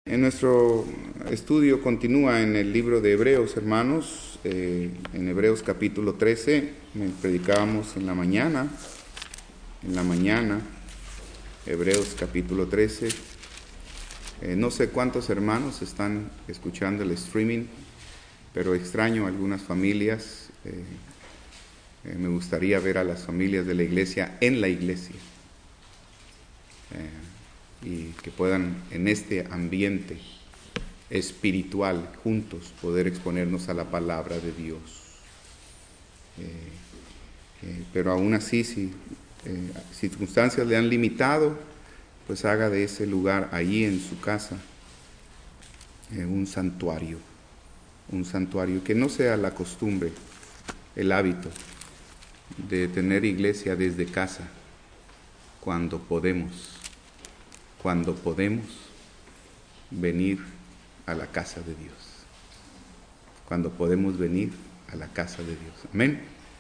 En nuestro estudio continúa en el libro de Hebreos, hermanos, en Hebreos capítulo 13, predicábamos en la mañana, Hebreos capítulo 13. No sé cuántos hermanos están escuchando el streaming, pero extraño a algunas familias. Me gustaría ver a las familias de la iglesia en la iglesia. Y que puedan en este ambiente espiritual juntos poder exponernos a la palabra de Dios. Pero aún así, si circunstancias le han limitado, pues haga de ese lugar allí en su casa un santuario, que no sea la costumbre, el hábito de tener iglesia desde casa cuando podemos venir a la casa de Dios. Cuando podemos venir a la casa de Dios. Amén.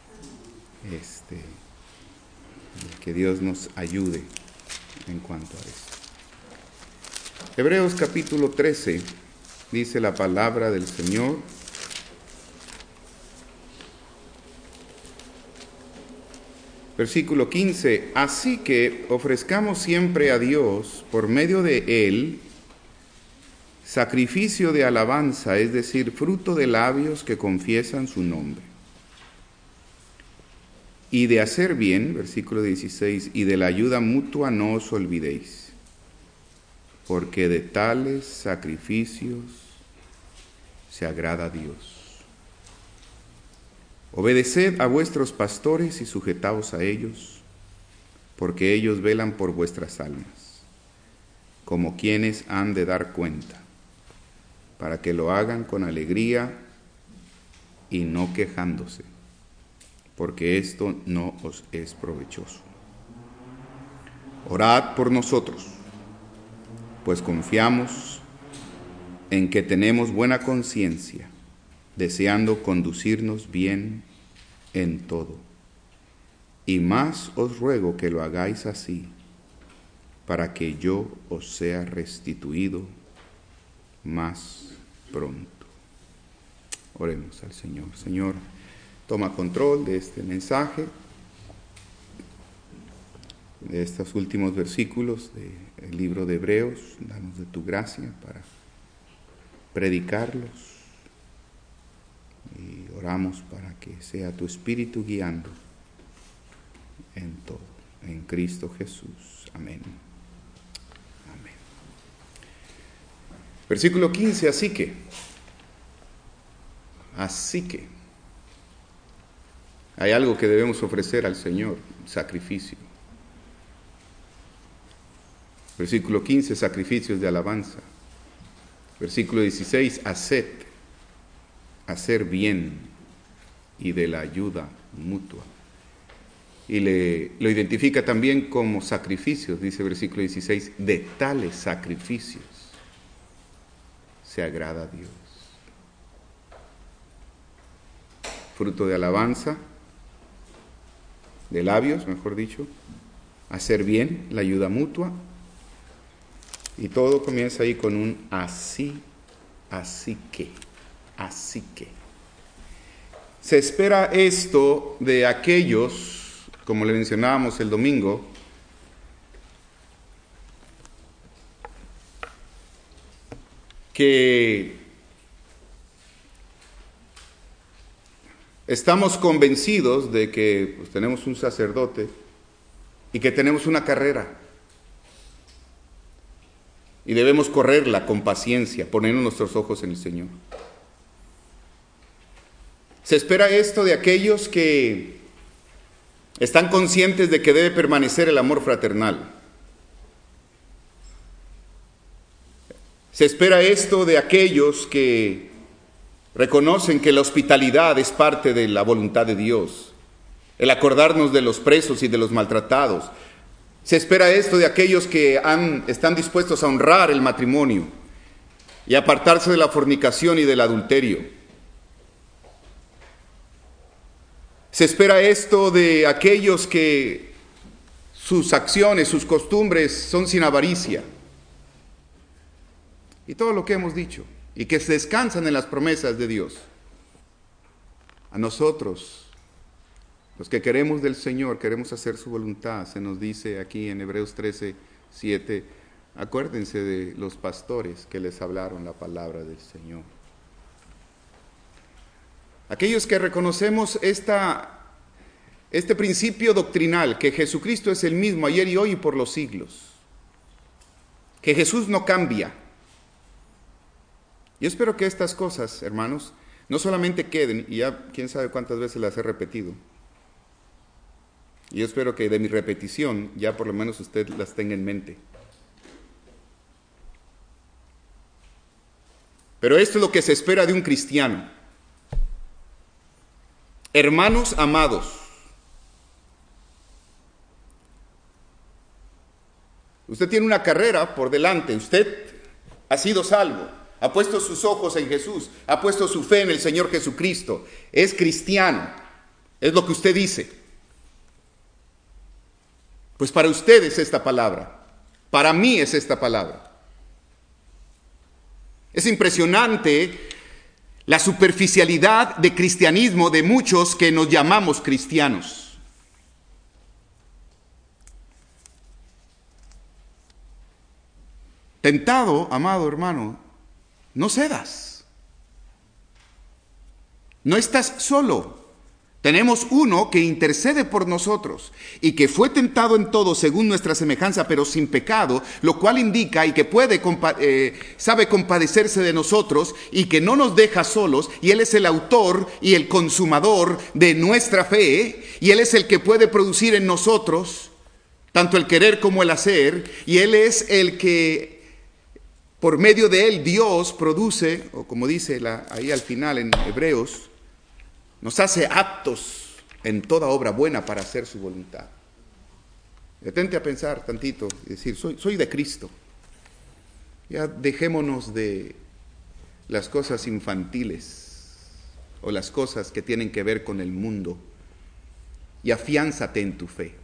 Que Dios nos ayude en cuanto a esto. Hebreos capítulo 13 dice la palabra del Señor. Versículo 15, así que ofrezcamos siempre a Dios, por medio de Él, sacrificio de alabanza, es decir, fruto de labios que confiesan su nombre. Y de hacer bien, versículo 16, y de la ayuda mutua no os olvidéis, porque de tales sacrificios se agrada a Dios. Obedeced a vuestros pastores y sujetaos a ellos, porque ellos velan por vuestras almas, como quienes han de dar cuenta, para que lo hagan con alegría y no quejándose, porque esto no os es provechoso. Orad por nosotros, pues confiamos en que tenemos buena conciencia, deseando conducirnos bien en todo. Y más os ruego que lo hagáis así, para que yo os sea restituido más pronto. Oremos al Señor. Señor, toma control de este mensaje, de estos últimos versículos del libro de Hebreos. Danos de tu gracia para predicarlos. Y oramos para que sea tu Espíritu guiando en todo, en Cristo Jesús. Amén. Amén. Versículo 15, así que, hay algo que debemos ofrecer al Señor, sacrificio. Versículo 15, sacrificios de alabanza. Versículo 16, hacer bien y de la ayuda mutua. Y lo identifica también como sacrificios, dice versículo 16, de tales sacrificios se agrada a Dios. Fruto de alabanza, de labios, mejor dicho, hacer bien, la ayuda mutua, y todo comienza ahí con un así que. Se espera esto de aquellos, como le mencionábamos el domingo, que estamos convencidos de que tenemos un sacerdote y que tenemos una carrera. Y debemos correrla con paciencia, poniendo nuestros ojos en el Señor. Se espera esto de aquellos que están conscientes de que debe permanecer el amor fraternal. Se espera esto de aquellos que reconocen que la hospitalidad es parte de la voluntad de Dios, el acordarnos de los presos y de los maltratados. Se espera esto de aquellos que están dispuestos a honrar el matrimonio y apartarse de la fornicación y del adulterio. Se espera esto de aquellos que sus acciones, sus costumbres son sin avaricia. y todo lo que hemos dicho, y que se descansan en las promesas de Dios. A nosotros, los que queremos del Señor, queremos hacer su voluntad, se nos dice aquí en Hebreos 13:7, acuérdense de los pastores que les hablaron la palabra del Señor. Aquellos que reconocemos este principio doctrinal, que Jesucristo es el mismo ayer y hoy y por los siglos, que Jesús no cambia. Yo espero que estas cosas, hermanos, no solamente queden, y ya quién sabe cuántas veces las he repetido, yo espero que de mi repetición ya por lo menos usted las tenga en mente. Pero esto es lo que se espera de un cristiano. Hermanos amados, usted tiene una carrera por delante, usted ha sido salvo, ha puesto sus ojos en Jesús, ha puesto su fe en el Señor Jesucristo, es cristiano, es lo que usted dice. Pues para usted es esta palabra, para mí es esta palabra. Es impresionante la superficialidad de cristianismo de muchos que nos llamamos cristianos. Tentado, amado hermano, no cedas. No estás solo. Tenemos uno que intercede por nosotros y que fue tentado en todo según nuestra semejanza, pero sin pecado, lo cual indica y que sabe compadecerse de nosotros y que no nos deja solos, y Él es el autor y el consumador de nuestra fe, y Él es el que puede producir en nosotros tanto el querer como el hacer, y Él es el que por medio de Él Dios produce, o como dice ahí al final en Hebreos, nos hace aptos en toda obra buena para hacer su voluntad. Detente a pensar tantito y decir, soy de Cristo. Ya dejémonos de las cosas infantiles o las cosas que tienen que ver con el mundo y afiánzate en tu fe.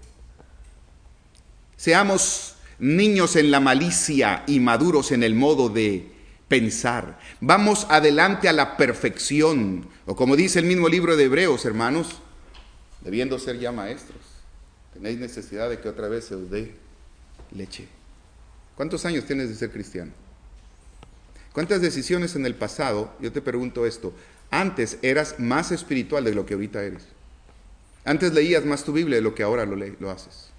Seamos niños en la malicia y maduros en el modo de pensar. Vamos adelante a la perfección, o como dice el mismo libro de Hebreos, hermanos, debiendo ser ya maestros, tenéis necesidad de que otra vez se os dé leche. ¿Cuántos años tienes de ser cristiano? ¿Cuántas decisiones en el pasado, yo te pregunto esto, antes eras más espiritual de lo que ahorita eres? Antes leías más tu Biblia de lo que ahora lo haces.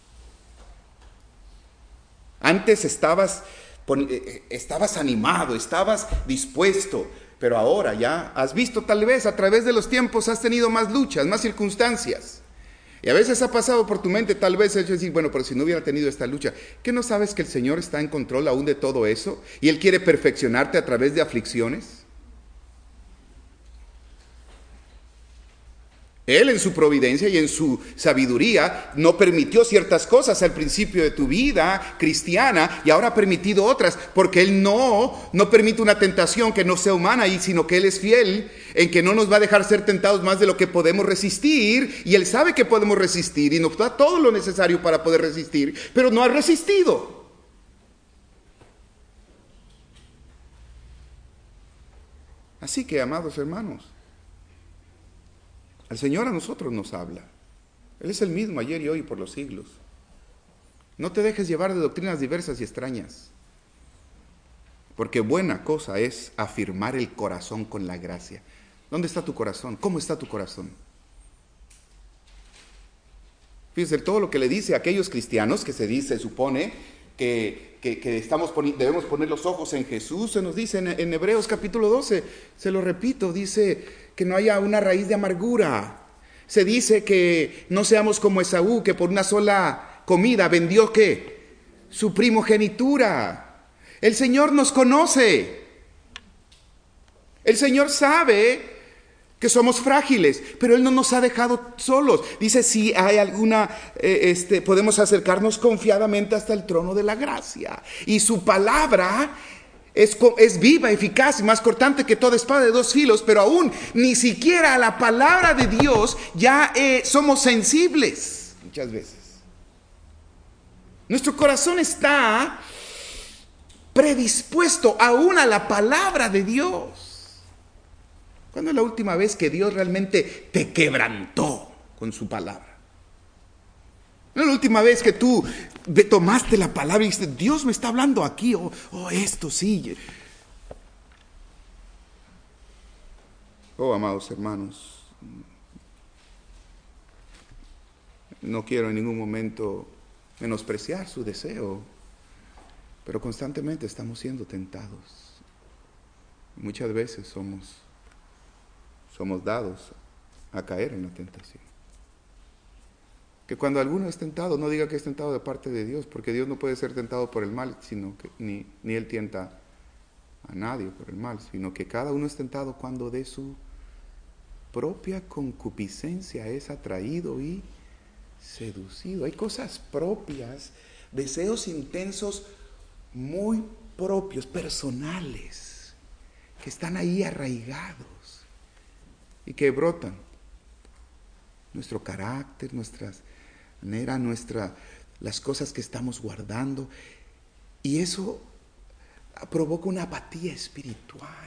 Antes estabas animado, estabas dispuesto, pero ahora ya has visto, tal vez a través de los tiempos has tenido más luchas, más circunstancias. Y a veces ha pasado por tu mente, tal vez es decir, bueno, pero si no hubiera tenido esta lucha, ¿qué no sabes que el Señor está en control aún de todo eso? Y Él quiere perfeccionarte a través de aflicciones. Él en su providencia y en su sabiduría no permitió ciertas cosas al principio de tu vida cristiana y ahora ha permitido otras, porque Él no permite una tentación que no sea humana, sino que Él es fiel en que no nos va a dejar ser tentados más de lo que podemos resistir, y Él sabe que podemos resistir y nos da todo lo necesario para poder resistir, pero no ha resistido. Así que, amados hermanos, el Señor a nosotros nos habla. Él es el mismo ayer y hoy por los siglos. No te dejes llevar de doctrinas diversas y extrañas, porque buena cosa es afirmar el corazón con la gracia. ¿Dónde está tu corazón? ¿Cómo está tu corazón? Fíjense, todo lo que le dice a aquellos cristianos que se supone que debemos poner los ojos en Jesús, se nos dice en Hebreos capítulo 12, se lo repito, dice que no haya una raíz de amargura. Se dice que no seamos como Esaú, que por una sola comida vendió ¿qué? Su primogenitura. El Señor nos conoce. El Señor sabe que somos frágiles, pero Él no nos ha dejado solos. Dice, si hay alguna, podemos acercarnos confiadamente hasta el trono de la gracia. Y su palabra es viva, eficaz y más cortante que toda espada de dos filos, pero aún ni siquiera a la palabra de Dios ya somos sensibles muchas veces. Nuestro corazón está predispuesto aún a la palabra de Dios. ¿Cuándo es la última vez que Dios realmente te quebrantó con su palabra? ¿No es la última vez que tú tomaste la palabra y dijiste, Dios me está hablando aquí, esto sí? Amados hermanos, no quiero en ningún momento menospreciar su deseo, pero constantemente estamos siendo tentados. Muchas veces somos dados a caer en la tentación. Que cuando alguno es tentado, no diga que es tentado de parte de Dios, porque Dios no puede ser tentado por el mal, sino que ni Él tienta a nadie por el mal, sino que cada uno es tentado cuando de su propia concupiscencia es atraído y seducido. Hay cosas propias, deseos intensos muy propios, personales, que están ahí arraigados y que brotan. Nuestro carácter, nuestras maneras, las cosas que estamos guardando, y eso provoca una apatía espiritual.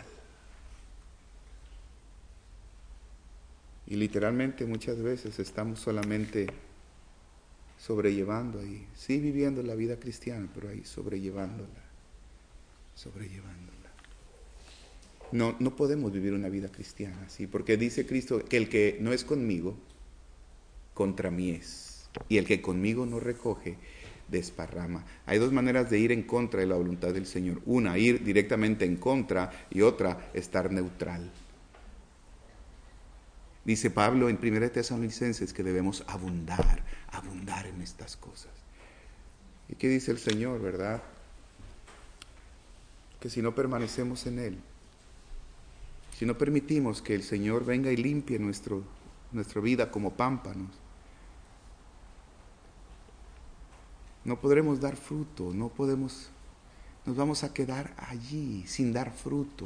Y literalmente muchas veces estamos solamente sobrellevando ahí, sí viviendo la vida cristiana, pero ahí sobrellevándola. No podemos vivir una vida cristiana así, porque dice Cristo que el que no es conmigo, contra mí es, y el que conmigo no recoge, desparrama. Hay dos maneras de ir en contra de la voluntad del Señor. Una, ir directamente en contra, y otra, estar neutral. Dice Pablo en 1 Tesalonicenses que debemos abundar en estas cosas. ¿Y qué dice el Señor, verdad? Que si no permanecemos en Él, si no permitimos que el Señor venga y limpie nuestra vida como pámpanos, no podremos dar fruto, nos vamos a quedar allí sin dar fruto.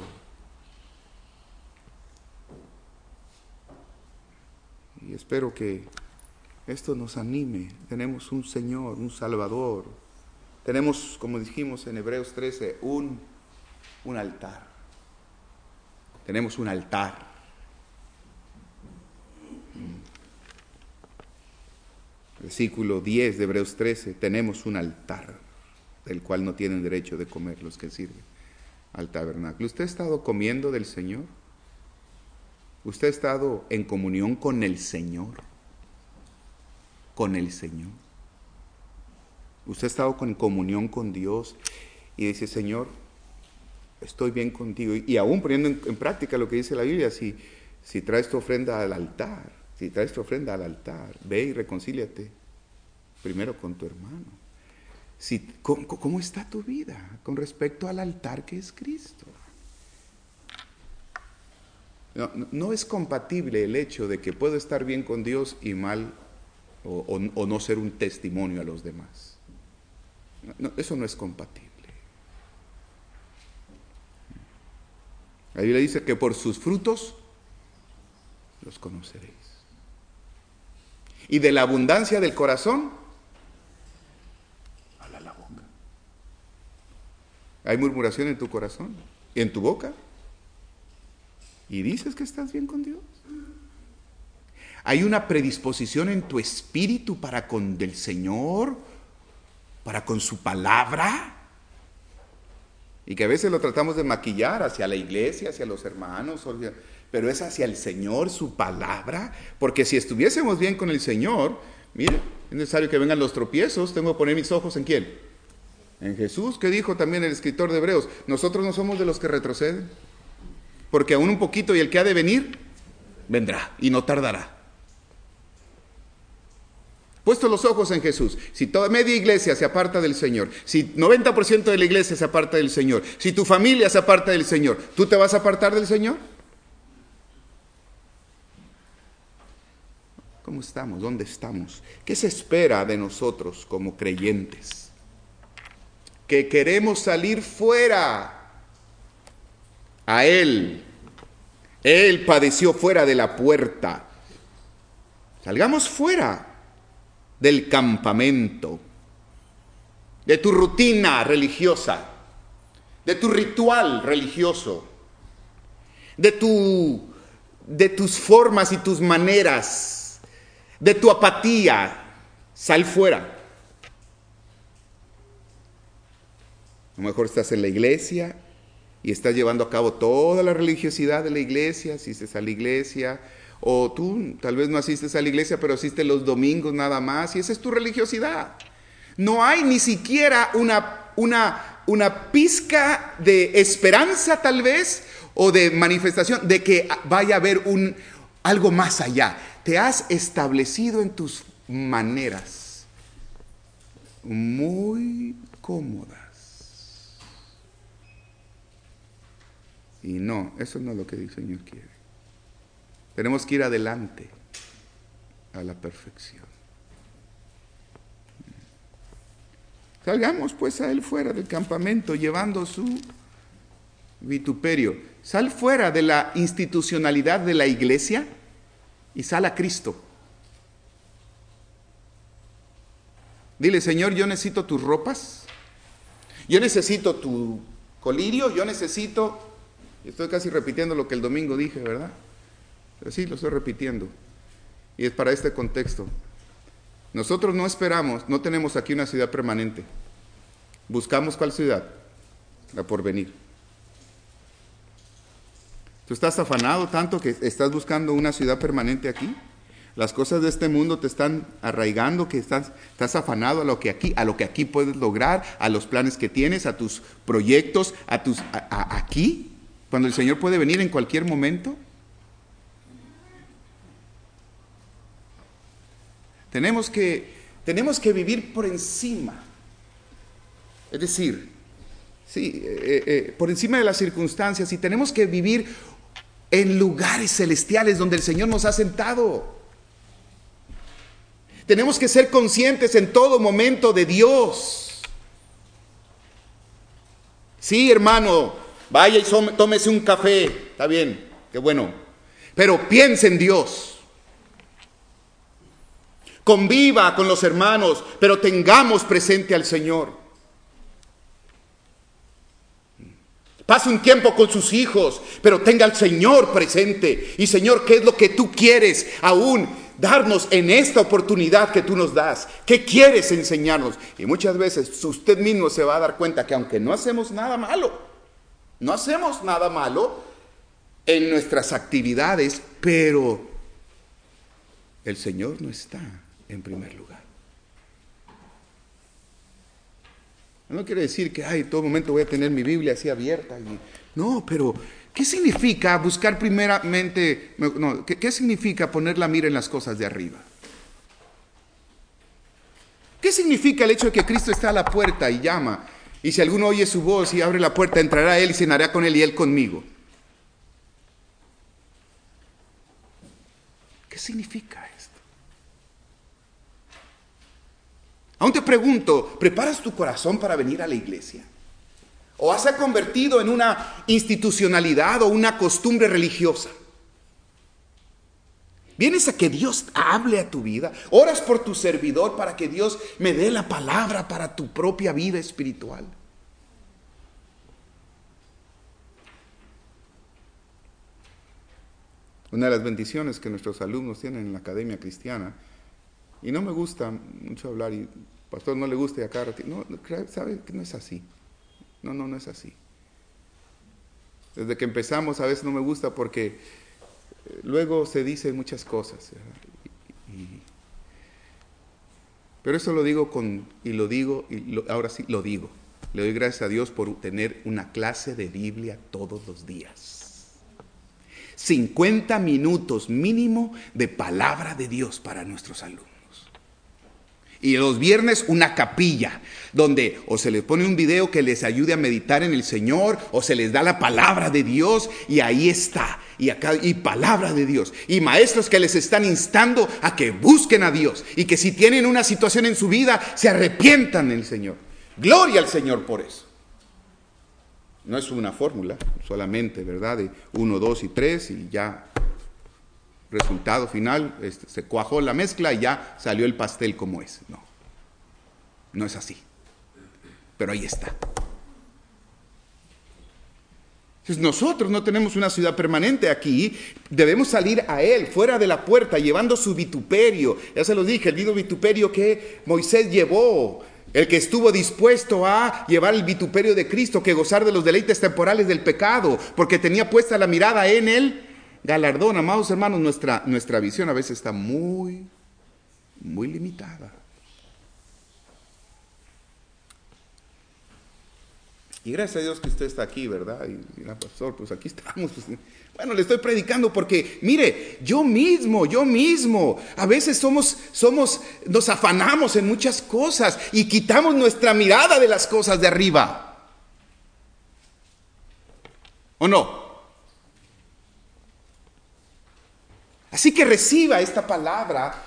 Y espero que esto nos anime. Tenemos un Señor, un Salvador. Tenemos, como dijimos en Hebreos 13, un altar. Tenemos un altar. Versículo 10 de Hebreos 13, tenemos un altar del cual no tienen derecho de comer los que sirven al tabernáculo. ¿Usted ha estado comiendo del Señor? ¿Usted ha estado en comunión con el Señor? ¿Con el Señor? ¿Usted ha estado en comunión con Dios y dice, Señor, estoy bien contigo? Y aún poniendo en práctica lo que dice la Biblia, si traes tu ofrenda al altar, ve y reconcíliate primero con tu hermano. ¿Cómo está tu vida con respecto al altar que es Cristo? No es compatible el hecho de que puedo estar bien con Dios y mal o no ser un testimonio a los demás. Eso no es compatible. La Biblia dice que por sus frutos los conoceréis. Y de la abundancia del corazón, habla la boca. ¿Hay murmuración en tu corazón y en tu boca? ¿Y dices que estás bien con Dios? ¿Hay una predisposición en tu espíritu para con el Señor, para con su palabra? Y que a veces lo tratamos de maquillar hacia la iglesia, hacia los hermanos, pero es hacia el Señor, su palabra. Porque si estuviésemos bien con el Señor, mire, es necesario que vengan los tropiezos. Tengo que poner mis ojos ¿en quién? En Jesús, que dijo también el escritor de Hebreos, nosotros no somos de los que retroceden, porque aún un poquito y el que ha de venir, vendrá y no tardará. Puesto los ojos en Jesús, si toda media iglesia se aparta del Señor, si 90% de la iglesia se aparta del Señor, si tu familia se aparta del Señor, ¿tú te vas a apartar del Señor? ¿Cómo estamos? ¿Dónde estamos? ¿Qué se espera de nosotros como creyentes? Que queremos salir fuera a Él. Él padeció fuera de la puerta. Salgamos fuera del campamento, de tu rutina religiosa. de tu ritual religioso, de tus formas y tus maneras, de tu apatía. Sal fuera. A lo mejor estás en la iglesia y estás llevando a cabo toda la religiosidad de la iglesia, asistes a la iglesia, o tú tal vez no asistes a la iglesia, pero asistes los domingos nada más, y esa es tu religiosidad. No hay ni siquiera una pizca de esperanza tal vez, o de manifestación de que vaya a haber algo más allá. Te has establecido en tus maneras muy cómodas. Y no, eso no es lo que el Señor quiere. Tenemos que ir adelante a la perfección. Salgamos pues a Él fuera del campamento llevando su vituperio. Sal fuera de la institucionalidad de la iglesia y sal a Cristo. Dile, Señor, yo necesito tus ropas, yo necesito tu colirio, yo necesito... Estoy casi repitiendo lo que el domingo dije, ¿verdad? Pero sí, lo estoy repitiendo. Y es para este contexto. Nosotros no esperamos, no tenemos aquí una ciudad permanente. ¿Buscamos cuál ciudad? La porvenir. ¿Tú estás afanado tanto que estás buscando una ciudad permanente aquí? Las cosas de este mundo te están arraigando, que estás afanado a lo que aquí puedes lograr, a los planes que tienes, a tus proyectos, aquí, cuando el Señor puede venir en cualquier momento. Tenemos que vivir por encima. Es decir, sí, por encima de las circunstancias, y tenemos que vivir en lugares celestiales donde el Señor nos ha sentado. Tenemos que ser conscientes en todo momento de Dios. Sí, hermano, vaya y tómese un café, está bien, qué bueno, pero piense en Dios. Conviva con los hermanos, pero tengamos presente al Señor. Pase un tiempo con sus hijos, pero tenga al Señor presente. Y Señor, ¿qué es lo que tú quieres aún darnos en esta oportunidad que tú nos das? ¿Qué quieres enseñarnos? Y muchas veces usted mismo se va a dar cuenta que aunque no hacemos nada malo en nuestras actividades, pero el Señor no está en primer lugar. No quiere decir que en todo momento voy a tener mi Biblia así abierta. No, pero ¿qué significa buscar primeramente? No, ¿qué significa poner la mira en las cosas de arriba? ¿Qué significa el hecho de que Cristo está a la puerta y llama? Y si alguno oye su voz y abre la puerta, entrará Él y cenará con Él y Él conmigo. ¿Qué significa esto? Aún te pregunto, ¿preparas tu corazón para venir a la iglesia? ¿O se ha convertido en una institucionalidad o una costumbre religiosa? ¿Vienes a que Dios hable a tu vida? ¿Oras por tu servidor para que Dios me dé la palabra para tu propia vida espiritual? Una de las bendiciones que nuestros alumnos tienen en la Academia Cristiana, y no me gusta mucho hablar, y pastor no le gusta y acá, no, sabe que no es así. No es así. Desde que empezamos a veces no me gusta porque luego se dicen muchas cosas. Pero eso lo digo ahora sí lo digo. Le doy gracias a Dios por tener una clase de Biblia todos los días. 50 minutos mínimo de palabra de Dios para nuestros alumnos. Y los viernes una capilla, donde o se les pone un video que les ayude a meditar en el Señor, o se les da la palabra de Dios, y ahí está, y palabra de Dios, y maestros que les están instando a que busquen a Dios, y que si tienen una situación en su vida, se arrepientan del Señor. Gloria al Señor por eso. No es una fórmula, solamente, ¿verdad? De 1, 2 y 3, y ya... Resultado final, se cuajó la mezcla y ya salió el pastel como es. No es así. Pero ahí está. Entonces, nosotros no tenemos una ciudad permanente aquí, debemos salir a Él, fuera de la puerta, llevando su vituperio. Ya se los dije, el mismo vituperio que Moisés llevó, el que estuvo dispuesto a llevar el vituperio de Cristo, que gozar de los deleites temporales del pecado, porque tenía puesta la mirada en el galardón. Amados hermanos, nuestra visión a veces está muy limitada. Y gracias a Dios que usted está aquí, ¿verdad? Y mira, pastor, pues aquí estamos. Pues, bueno, le estoy predicando porque, mire, yo mismo, a veces nos afanamos en muchas cosas y quitamos nuestra mirada de las cosas de arriba. ¿O no? Así que reciba esta palabra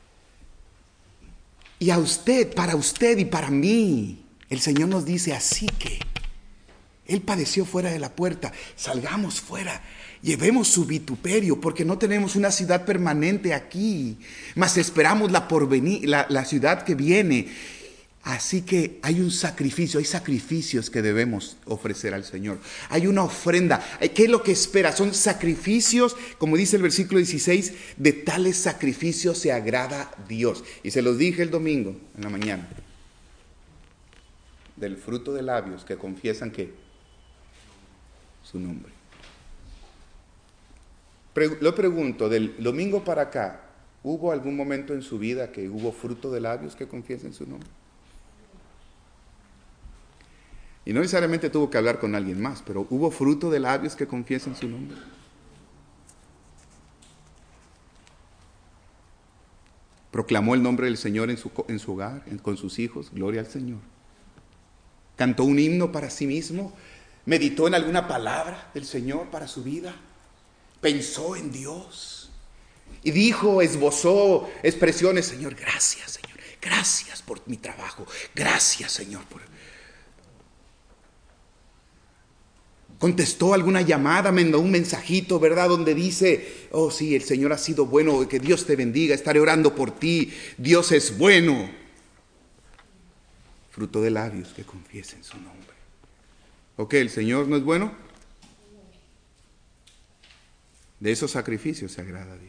y a usted, para usted y para mí, el Señor nos dice, así que Él padeció fuera de la puerta, salgamos fuera, llevemos su vituperio, porque no tenemos una ciudad permanente aquí, mas esperamos la ciudad que viene. Así que hay un sacrificio, hay sacrificios que debemos ofrecer al Señor. Hay una ofrenda. ¿Qué es lo que espera? Son sacrificios, como dice el versículo 16, de tales sacrificios se agrada Dios. Y se los dije el domingo en la mañana. Del fruto de labios que confiesan que su nombre. Lo pregunto, del domingo para acá, ¿hubo algún momento en su vida que hubo fruto de labios que confiesen su nombre? Y no necesariamente tuvo que hablar con alguien más, pero ¿hubo fruto de labios que confiesen su nombre? Proclamó el nombre del Señor en su hogar, con sus hijos, gloria al Señor. Cantó un himno para sí mismo, meditó en alguna palabra del Señor para su vida, pensó en Dios y dijo, esbozó expresiones, Señor, gracias por mi trabajo, gracias Señor contestó alguna llamada, mandó un mensajito, ¿verdad? Donde dice, oh sí, el Señor ha sido bueno, que Dios te bendiga, estaré orando por ti, Dios es bueno. Fruto de labios que confiesen su nombre. ¿Ok? ¿El Señor no es bueno? De esos sacrificios se agrada a Dios.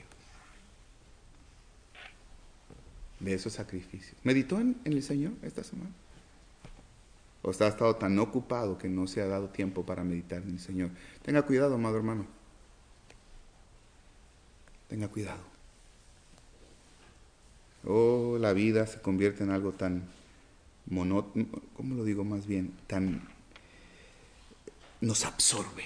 De esos sacrificios. ¿Meditó en el Señor esta semana? ¿O ha estado tan ocupado que no se ha dado tiempo para meditar en el Señor? Tenga cuidado, amado hermano. Tenga cuidado. Oh, la vida se convierte en algo tan monótono, ¿cómo lo digo más bien? Nos absorbe.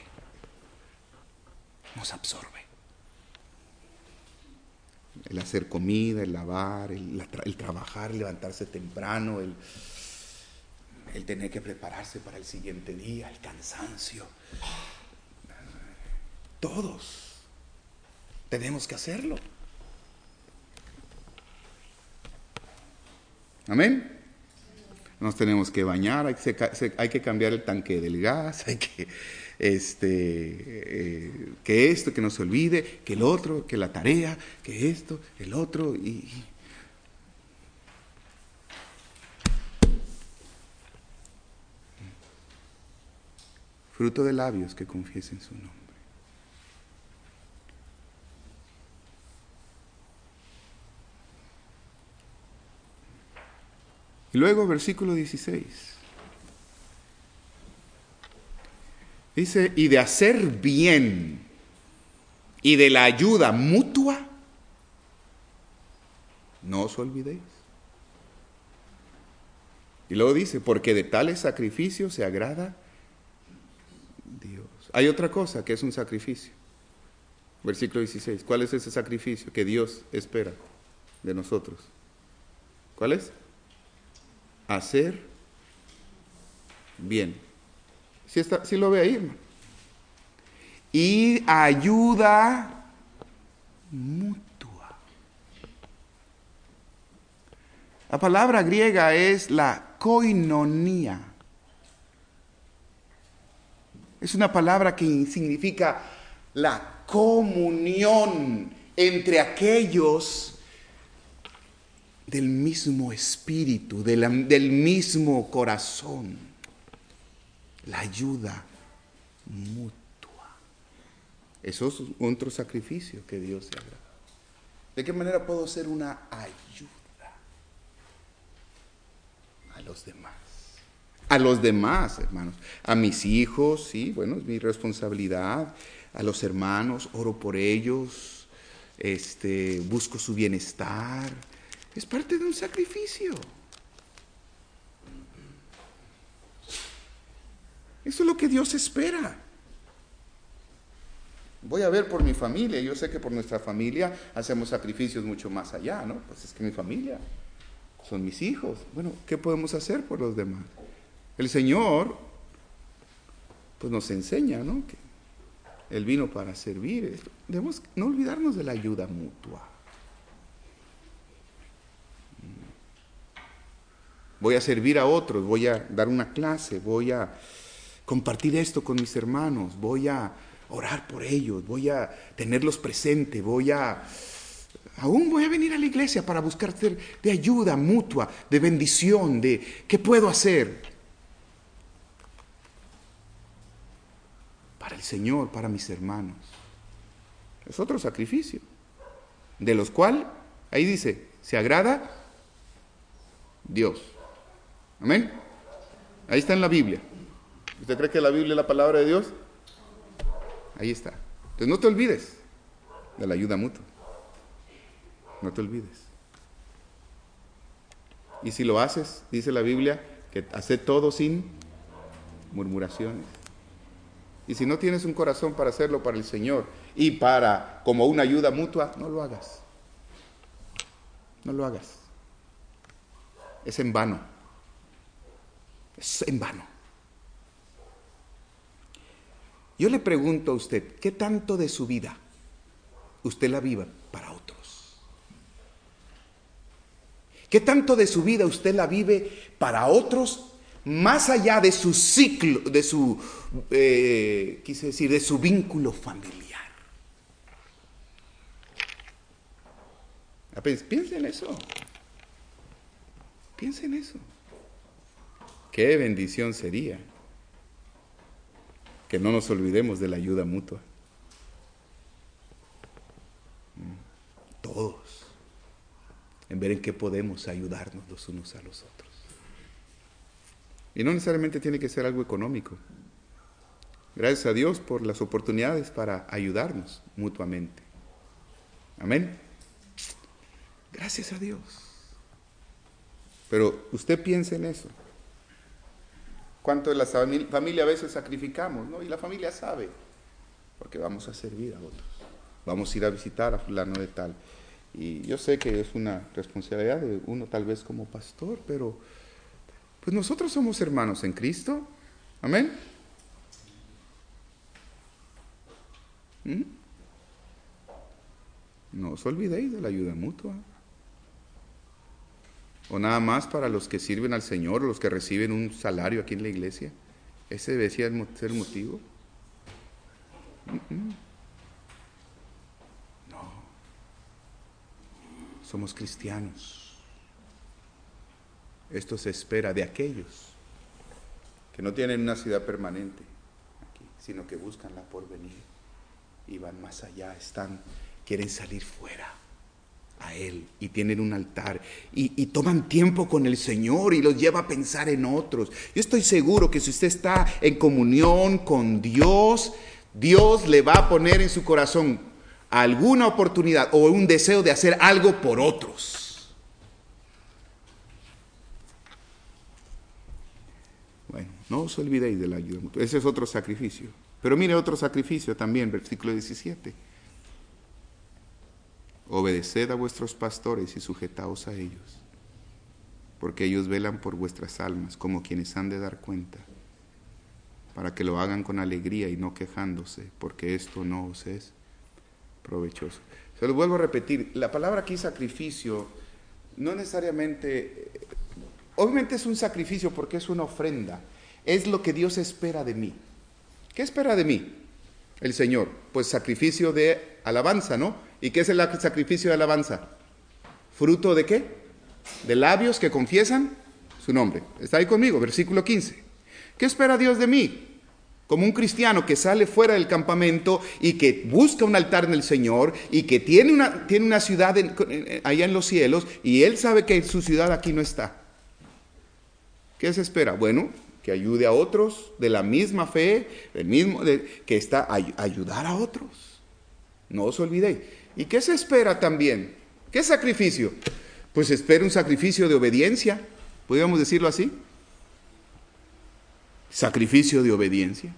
El hacer comida, el lavar, el trabajar, el levantarse temprano, el tener que prepararse para el siguiente día, el cansancio. Todos tenemos que hacerlo. Amén. Nos tenemos que bañar, hay que cambiar el tanque del gas, hay que esto, que no se olvide, que el otro, que la tarea, que esto, el otro y fruto de labios que confiesen su nombre. Y luego versículo 16. Dice, y de hacer bien y de la ayuda mutua, no os olvidéis. Y luego dice, porque de tales sacrificios se agrada Dios. Hay otra cosa que es un sacrificio. Versículo 16. ¿Cuál es ese sacrificio que Dios espera de nosotros? ¿Cuál es? Hacer bien. ¿Sí lo ve ahí, hermano? Y ayuda mutua. La palabra griega es la koinonía. Es una palabra que significa la comunión entre aquellos del mismo espíritu, del mismo corazón. La ayuda mutua. Eso es otro sacrificio que Dios se agrada. ¿De qué manera puedo ser una ayuda a los demás? A los demás, hermanos. A mis hijos, sí, bueno, es mi responsabilidad. A los hermanos, oro por ellos. Busco su bienestar. Es parte de un sacrificio. Eso es lo que Dios espera. Voy a ver por mi familia. Yo sé que por nuestra familia hacemos sacrificios mucho más allá, ¿no? Pues es que mi familia son mis hijos. Bueno, ¿qué podemos hacer por los demás? El Señor, pues nos enseña, ¿no? Que Él vino para servir. Debemos no olvidarnos de la ayuda mutua. Voy a servir a otros, voy a dar una clase, voy a compartir esto con mis hermanos, voy a orar por ellos, voy a tenerlos presentes, aún voy a venir a la iglesia para buscar ser de ayuda mutua, de bendición, de ¿qué puedo hacer? Para el Señor, para mis hermanos. Es otro sacrificio, de los cuales, ahí dice, se agrada Dios. Amén. Ahí está en la Biblia. ¿Usted cree que la Biblia es la palabra de Dios? Ahí está. Entonces no te olvides de la ayuda mutua. No te olvides. Y si lo haces, dice la Biblia, que hace todo sin murmuraciones. Y si no tienes un corazón para hacerlo para el Señor y como una ayuda mutua, no lo hagas. No lo hagas. Es en vano. Es en vano. Yo le pregunto a usted, ¿qué tanto de su vida usted la viva para otros? ¿Qué tanto de su vida usted la vive para otros, más allá de su ciclo, de su vínculo familiar? Piensa en eso. Piensa en eso. Qué bendición sería que no nos olvidemos de la ayuda mutua. Todos, en ver en qué podemos ayudarnos los unos a los otros. Y no necesariamente tiene que ser algo económico. Gracias a Dios por las oportunidades para ayudarnos mutuamente. Amén. Gracias a Dios. Pero usted piensa en eso. ¿Cuánto de la familia a veces sacrificamos, ¿no? Y la familia sabe, porque vamos a servir a otros. Vamos a ir a visitar a fulano de tal. Y yo sé que es una responsabilidad de uno tal vez como pastor, pero pues nosotros somos hermanos en Cristo. Amén. No os olvidéis de la ayuda mutua. O nada más para los que sirven al Señor, o los que reciben un salario aquí en la iglesia. ¿Ese debe ser el motivo? No. Somos cristianos. Esto se espera de aquellos que no tienen una ciudad permanente aquí, sino que buscan la porvenir y van más allá, quieren salir fuera a Él y tienen un altar y toman tiempo con el Señor y los lleva a pensar en otros. Yo estoy seguro que si usted está en comunión con Dios, Dios le va a poner en su corazón alguna oportunidad o un deseo de hacer algo por otros. Bueno, no os olvidéis de la ayuda mutua. Ese es otro sacrificio. Pero mire otro sacrificio también, versículo 17. Obedeced a vuestros pastores y sujetaos a ellos, porque ellos velan por vuestras almas como quienes han de dar cuenta, para que lo hagan con alegría y no quejándose, porque esto no os es provechoso. Se lo vuelvo a repetir, la palabra aquí sacrificio no necesariamente, obviamente es un sacrificio porque es una ofrenda, es lo que Dios espera de mí. ¿Qué espera de mí el Señor? Pues sacrificio de alabanza, ¿no? ¿Y qué es el sacrificio de alabanza? ¿Fruto de qué? De labios que confiesan su nombre. ¿Está ahí conmigo? Versículo 15. ¿Qué espera Dios de mí? como un cristiano que sale fuera del campamento y que busca un altar en el Señor y que tiene una ciudad allá en los cielos y él sabe que su ciudad aquí no está. ¿Qué se espera? Bueno, que ayude a otros de la misma fe, que está ayudar a otros. No os olvidéis. ¿Y qué se espera también? ¿Qué sacrificio? Pues espera un sacrificio de obediencia, podríamos decirlo así. Sacrificio de obediencia.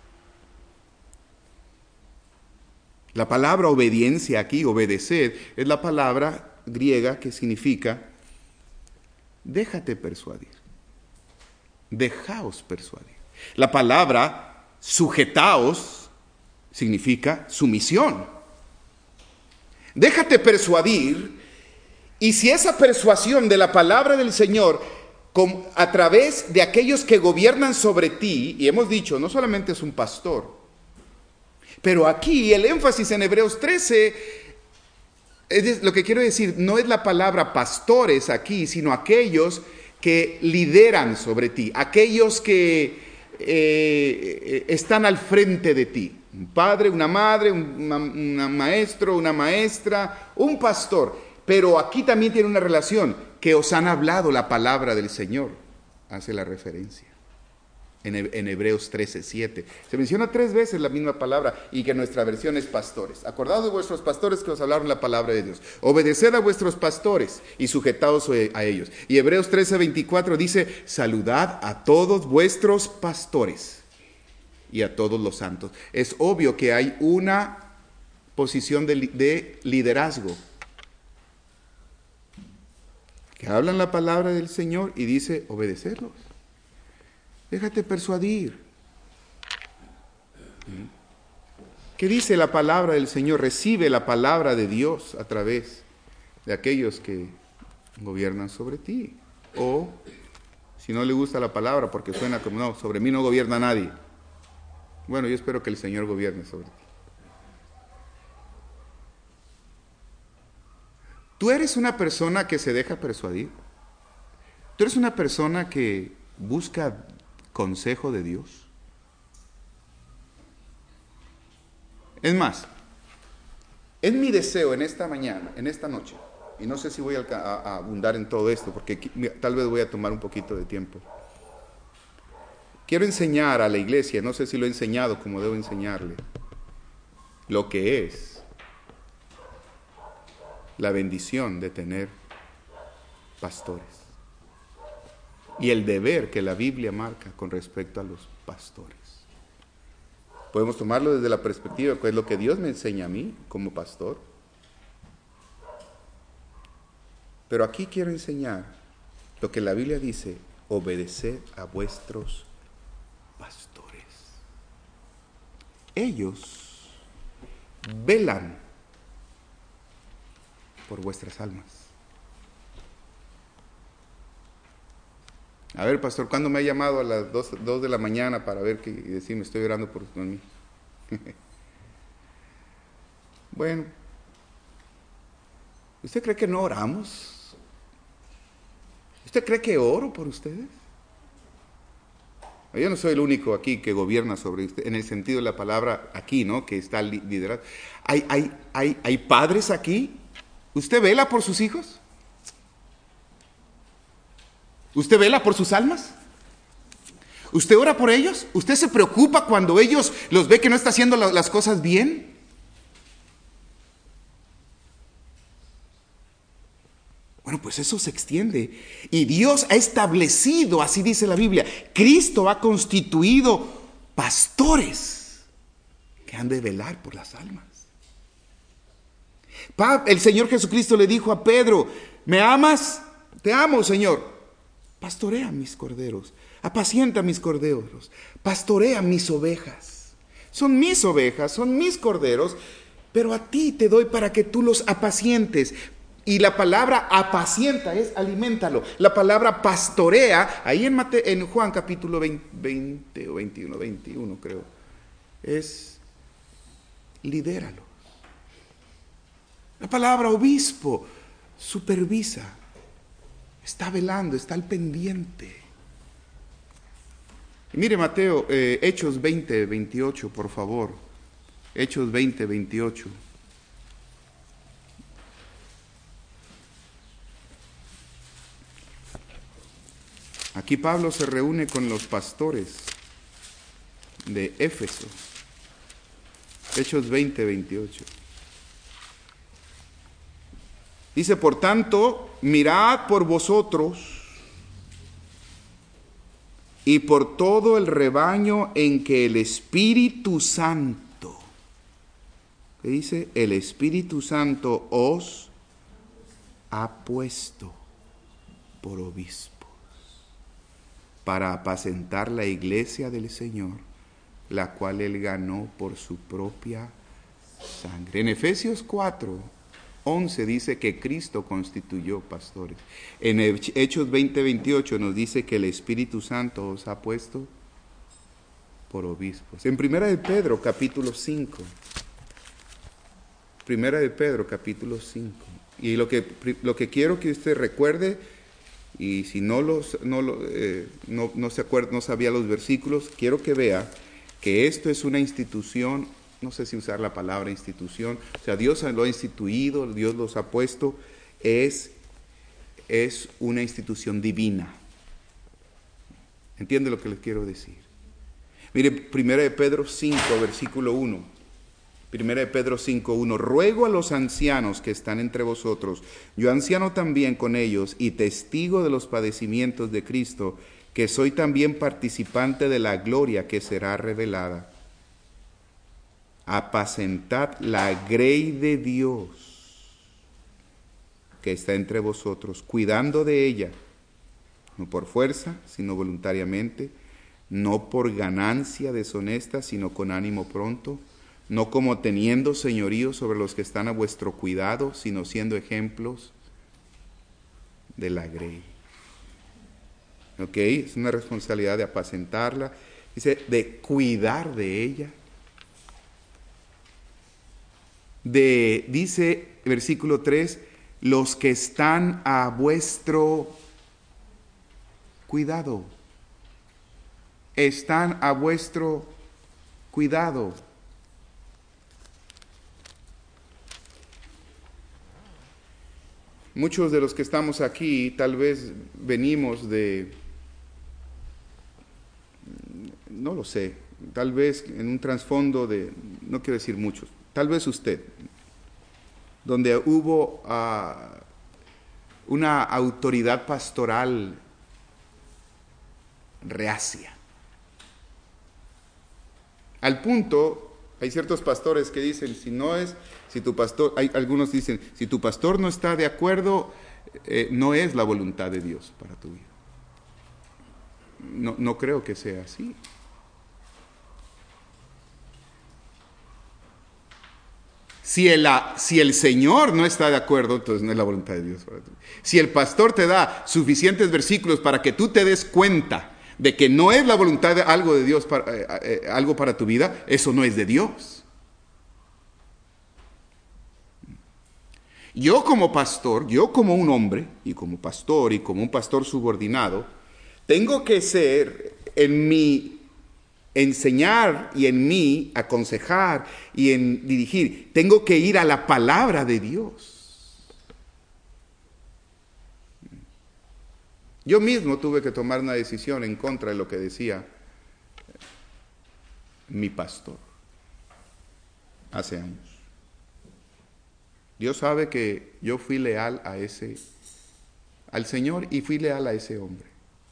La palabra obediencia aquí, obedecer, es la palabra griega que significa déjate persuadir. Dejaos persuadir. La palabra sujetaos significa sumisión. Déjate persuadir, y si esa persuasión de la palabra del Señor a través de aquellos que gobiernan sobre ti, y hemos dicho, no solamente es un pastor, pero aquí el énfasis en Hebreos 13, lo que quiero decir, no es la palabra pastores aquí, sino aquellos que lideran sobre ti, aquellos que están al frente de ti. Un padre, una madre, un maestro, una maestra, un pastor. Pero aquí también tiene una relación, que os han hablado la palabra del Señor, hace la referencia. En Hebreos 13:7. Se menciona 3 veces la misma palabra y que nuestra versión es pastores. Acordaos de vuestros pastores que os hablaron la palabra de Dios. Obedeced a vuestros pastores y sujetaos a ellos. Y Hebreos 13:24 dice, saludad a todos vuestros pastores y a todos los santos. Es obvio que hay una posición de liderazgo. Que hablan la palabra del Señor y dice, obedecerlos. Déjate persuadir. ¿Qué dice la palabra del Señor? Recibe la palabra de Dios a través de aquellos que gobiernan sobre ti. O, si no le gusta la palabra porque suena como, no, sobre mí no gobierna nadie. Bueno, yo espero que el Señor gobierne sobre ti. ¿Tú eres una persona que se deja persuadir? ¿Tú eres una persona que busca consejo de Dios? Es más, es mi deseo en esta mañana, en esta noche, y no sé si voy a abundar en todo esto, porque tal vez voy a tomar un poquito de tiempo. Quiero enseñar a la iglesia, no sé si lo he enseñado como debo enseñarle, lo que es la bendición de tener pastores y el deber que la Biblia marca con respecto a los pastores. Podemos tomarlo desde la perspectiva que es lo que Dios me enseña a mí como pastor. Pero aquí quiero enseñar lo que la Biblia dice, obedeced a vuestros pastores. Ellos velan por vuestras almas. A ver, pastor, ¿cuándo me ha llamado a las 2 de la mañana para ver y decirme estoy orando por mí? Bueno, ¿usted cree que no oramos? ¿Usted cree que oro por ustedes? Yo no soy el único aquí que gobierna sobre usted, en el sentido de la palabra aquí, ¿no? Que está liderado. Hay padres aquí. ¿Usted vela por sus hijos? ¿Usted vela por sus almas? ¿Usted ora por ellos? ¿Usted se preocupa cuando ellos los ve que no está haciendo las cosas bien? Bueno, pues eso se extiende. Y Dios ha establecido, así dice la Biblia, Cristo ha constituido pastores que han de velar por las almas. El Señor Jesucristo le dijo a Pedro, ¿me amas? Te amo, Señor. Pastorea mis corderos, apacienta mis corderos, pastorea mis ovejas. Son mis ovejas, son mis corderos, pero a ti te doy para que tú los apacientes. Y la palabra apacienta es aliméntalo. La palabra pastorea, ahí en Juan capítulo 20 o 21 creo, es lidéralo. La palabra obispo supervisa. Está velando, está al pendiente. Mire Mateo, Hechos 20, 28, por favor. Hechos 20, 28. Aquí Pablo se reúne con los pastores de Éfeso. Hechos 20, 28. Dice, por tanto, mirad por vosotros y por todo el rebaño en que el Espíritu Santo, ¿qué dice? El Espíritu Santo os ha puesto por obispos para apacentar la iglesia del Señor, la cual él ganó por su propia sangre. En Efesios 4, 11 dice que Cristo constituyó pastores. En Hechos 20, 28 nos dice que el Espíritu Santo os ha puesto por obispos. En Primera de Pedro, capítulo 5. Primera de Pedro, capítulo 5. Y lo que quiero que usted recuerde, y si no sabía los versículos, quiero que vea que esto es una institución. No sé si usar la palabra institución, o sea, Dios lo ha instituido, Dios los ha puesto, es una institución divina. ¿Entiende lo que les quiero decir? Mire, 1 de Pedro 5, versículo 1. 1 de Pedro 5, 1. Ruego a los ancianos que están entre vosotros, yo anciano también con ellos y testigo de los padecimientos de Cristo, que soy también participante de la gloria que será revelada. Apacentad la grey de Dios que está entre vosotros, cuidando de ella, no por fuerza, sino voluntariamente, no por ganancia deshonesta, sino con ánimo pronto, no como teniendo señorío sobre los que están a vuestro cuidado, sino siendo ejemplos de la grey. ¿Ok? Es una responsabilidad de apacentarla, dice, de cuidar de ella. Dice versículo 3, los que están a vuestro cuidado. Están a vuestro cuidado. Muchos de los que estamos aquí tal vez venimos de, no lo sé, tal vez en un trasfondo de, no quiero decir muchos, tal vez usted, donde hubo una autoridad pastoral reacia. Al punto, hay ciertos pastores que dicen, algunos dicen, si tu pastor no está de acuerdo, no es la voluntad de Dios para tu vida. No creo que sea así. Si el Señor no está de acuerdo, entonces no es la voluntad de Dios para tu vida. Si el pastor te da suficientes versículos para que tú te des cuenta de que no es la voluntad de algo de Dios, algo para tu vida, eso no es de Dios. Yo como pastor, yo como un hombre, y como pastor, y como un pastor subordinado, tengo que ser en mi enseñar y en mí aconsejar y en dirigir, tengo que ir a la palabra de Dios. Yo mismo tuve que tomar una decisión en contra de lo que decía mi pastor hace años. Dios sabe que yo fui leal al Señor y fui leal a ese hombre.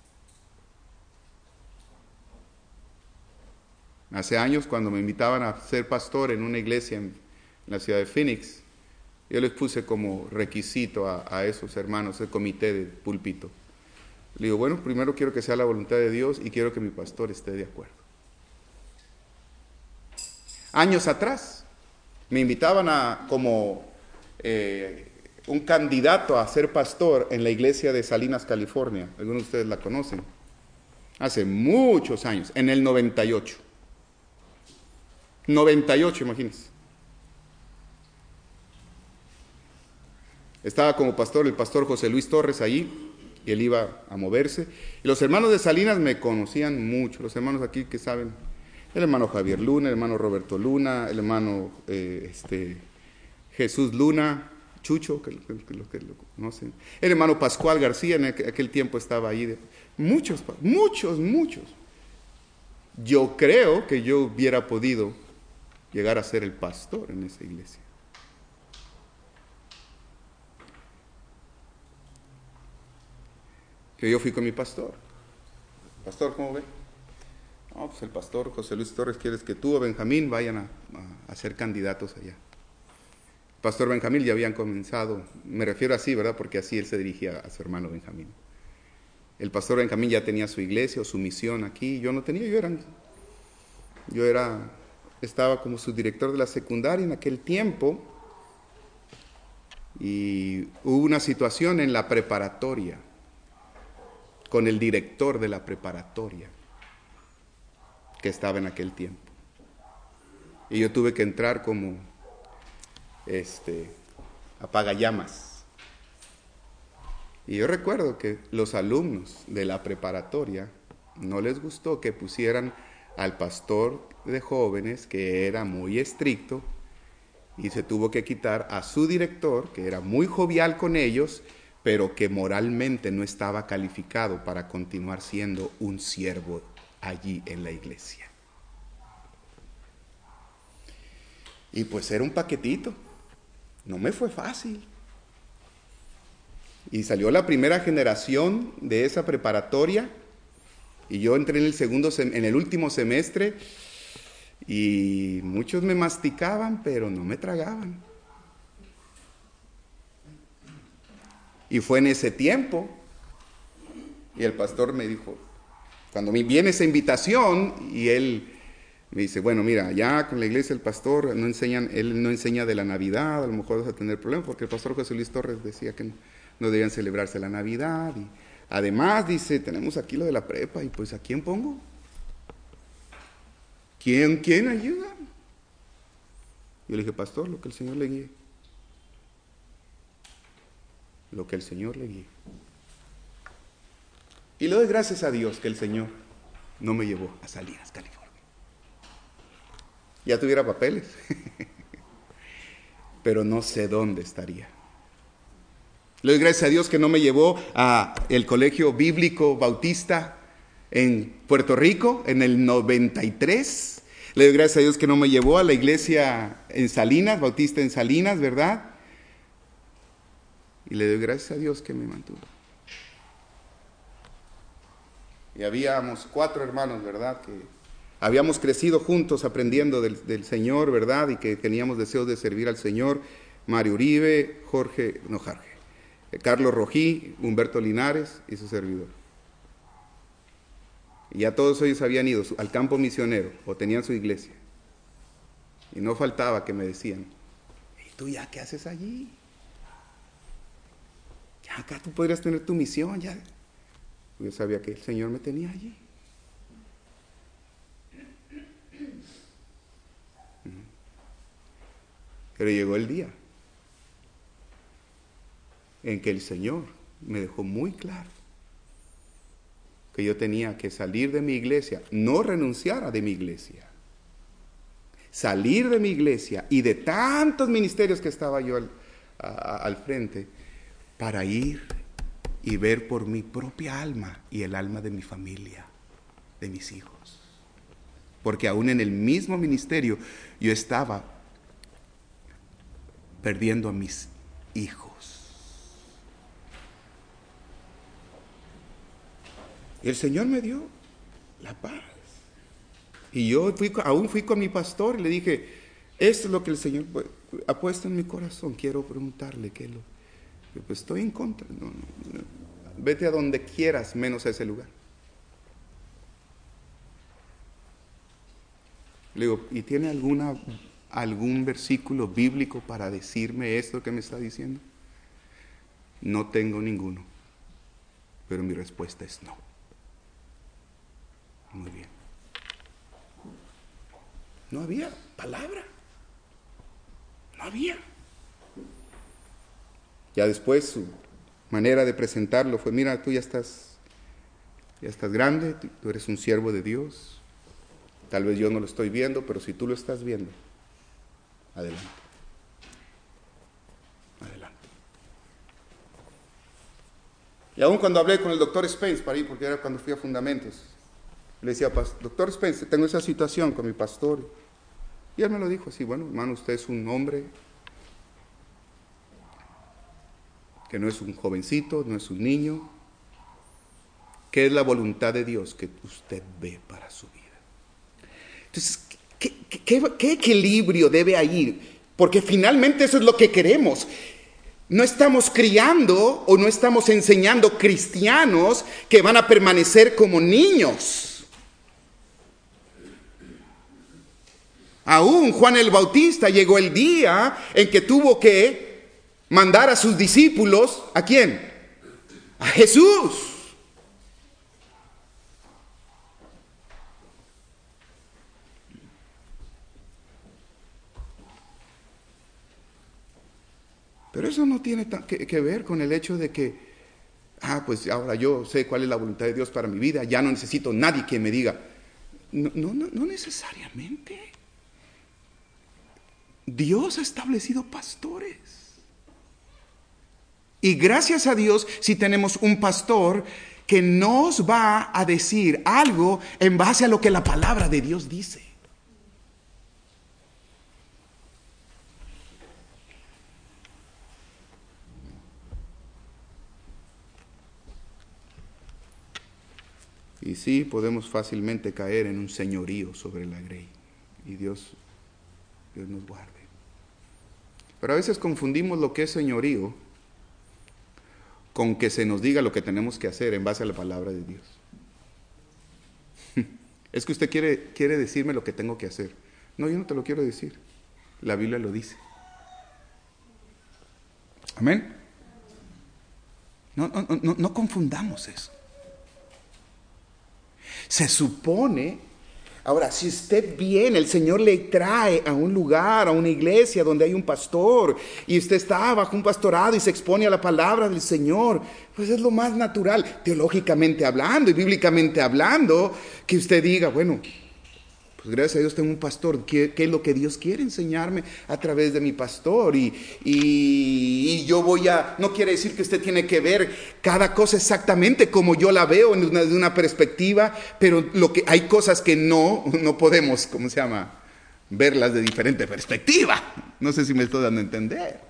Hace años, cuando me invitaban a ser pastor en una iglesia en la ciudad de Phoenix, yo les puse como requisito a esos hermanos, el comité de púlpito. Le digo, bueno, primero quiero que sea la voluntad de Dios y quiero que mi pastor esté de acuerdo. Años atrás, me invitaban como un candidato a ser pastor en la iglesia de Salinas, California. Algunos de ustedes la conocen. Hace muchos años, en el 98. 98, imagínense. Estaba como pastor el pastor José Luis Torres allí, y él iba a moverse. Y los hermanos de Salinas me conocían mucho, los hermanos aquí que saben, el hermano Javier Luna, el hermano Roberto Luna, el hermano Jesús Luna, Chucho, que lo conocen, el hermano Pascual García, en aquel tiempo estaba ahí, muchos. Yo creo que yo hubiera podido llegar a ser el pastor en esa iglesia. Que yo fui con mi pastor. Pastor, ¿cómo ve? No, pues el pastor José Luis Torres quiere que tú o Benjamín vayan a ser candidatos allá. El pastor Benjamín ya habían comenzado, me refiero así, ¿verdad? Porque así él se dirigía a su hermano Benjamín. El pastor Benjamín ya tenía su iglesia o su misión aquí, yo no tenía, estaba como su director de la secundaria en aquel tiempo, y hubo una situación en la preparatoria con el director de la preparatoria que estaba en aquel tiempo. Y yo tuve que entrar como apagallamas. Y yo recuerdo que los alumnos de la preparatoria no les gustó que pusieran al pastor de jóvenes, que era muy estricto, y se tuvo que quitar a su director, que era muy jovial con ellos, pero que moralmente no estaba calificado para continuar siendo un siervo allí en la iglesia. Y pues era un paquetito, no me fue fácil. Y salió la primera generación de esa preparatoria, y yo entré en el último semestre, y muchos me masticaban, pero no me tragaban. Y fue en ese tiempo, y el pastor me dijo, cuando me viene esa invitación, y él me dice, bueno, mira, ya con la iglesia el pastor él no enseña de la Navidad, a lo mejor vas a tener problemas, porque el pastor José Luis Torres decía que no debían celebrarse la Navidad, y además dice, tenemos aquí lo de la prepa, y pues ¿a quién pongo? ¿Quién ayuda? Yo le dije, pastor, lo que el Señor le guíe. Lo que el Señor le guíe. Y le doy gracias a Dios que el Señor no me llevó a Salinas, California. Ya tuviera papeles, pero no sé dónde estaría. Le doy gracias a Dios que no me llevó a el Colegio Bíblico Bautista en Puerto Rico en el 93. Le doy gracias a Dios que no me llevó a la iglesia en Salinas, Bautista en Salinas, ¿verdad? Y le doy gracias a Dios que me mantuvo. Y habíamos 4 hermanos, ¿verdad? Que habíamos crecido juntos aprendiendo del Señor, ¿verdad? Y que teníamos deseos de servir al Señor. Mario Uribe, Carlos Rojí, Humberto Linares y su servidor. Y ya todos ellos habían ido al campo misionero o tenían su iglesia. Y no faltaba que me decían, ¿y tú ya qué haces allí? Ya acá tú podrías tener tu misión, ya. Yo sabía que el Señor me tenía allí. Pero llegó el día en que el Señor me dejó muy claro que yo tenía que salir de mi iglesia, no renunciar de mi iglesia, salir de mi iglesia y de tantos ministerios que estaba yo al frente, para ir y ver por mi propia alma y el alma de mi familia, de mis hijos. Porque aún en el mismo ministerio yo estaba perdiendo a mis hijos. Y el Señor me dio la paz. Y yo aún fui con mi pastor y le dije, esto es lo que el Señor ha puesto en mi corazón. Quiero preguntarle qué es lo. Pues estoy en contra. No. Vete a donde quieras, menos a ese lugar. Le digo, ¿y tiene algún versículo bíblico para decirme esto que me está diciendo? No tengo ninguno, pero mi respuesta es no. Muy bien. No había palabra. No había. Ya después manera de presentarlo fue, mira, tú ya estás grande, tú eres un siervo de Dios. Tal vez yo no lo estoy viendo, pero si tú lo estás viendo, adelante. Adelante. Y aún cuando hablé con el doctor Spence para ir, porque era cuando fui a Fundamentos, le decía, doctor Spence, tengo esa situación con mi pastor. Y él me lo dijo así, bueno, hermano, usted es un hombre que no es un jovencito, no es un niño. ¿Qué es la voluntad de Dios que usted ve para su vida? Entonces, ¿qué equilibrio debe haber? Porque finalmente eso es lo que queremos. No estamos criando o no estamos enseñando cristianos que van a permanecer como niños. Aún Juan el Bautista llegó el día en que tuvo que mandar a sus discípulos, ¿a quién? A Jesús. Pero eso no tiene que ver con el hecho de que, pues ahora yo sé cuál es la voluntad de Dios para mi vida, ya no necesito nadie que me diga. No necesariamente. Dios ha establecido pastores. Y gracias a Dios si tenemos un pastor que nos va a decir algo en base a lo que la palabra de Dios dice. Y sí, podemos fácilmente caer en un señorío sobre la grey. Y Dios nos guarde. Pero a veces confundimos lo que es señorío con que se nos diga lo que tenemos que hacer en base a la palabra de Dios. Es que usted quiere decirme lo que tengo que hacer. No, yo no te lo quiero decir. La Biblia lo dice. Amén. No confundamos eso. Se supone, ahora, si usted viene, el Señor le trae a un lugar, a una iglesia donde hay un pastor, y usted está bajo un pastorado y se expone a la palabra del Señor, pues es lo más natural, teológicamente hablando y bíblicamente hablando, que usted diga, bueno, pues gracias a Dios tengo un pastor. ¿Qué es lo que Dios quiere enseñarme a través de mi pastor? Y yo no quiere decir que usted tiene que ver cada cosa exactamente como yo la veo de una perspectiva, pero hay cosas que no podemos, verlas de diferente perspectiva. No sé si me estoy dando a entender.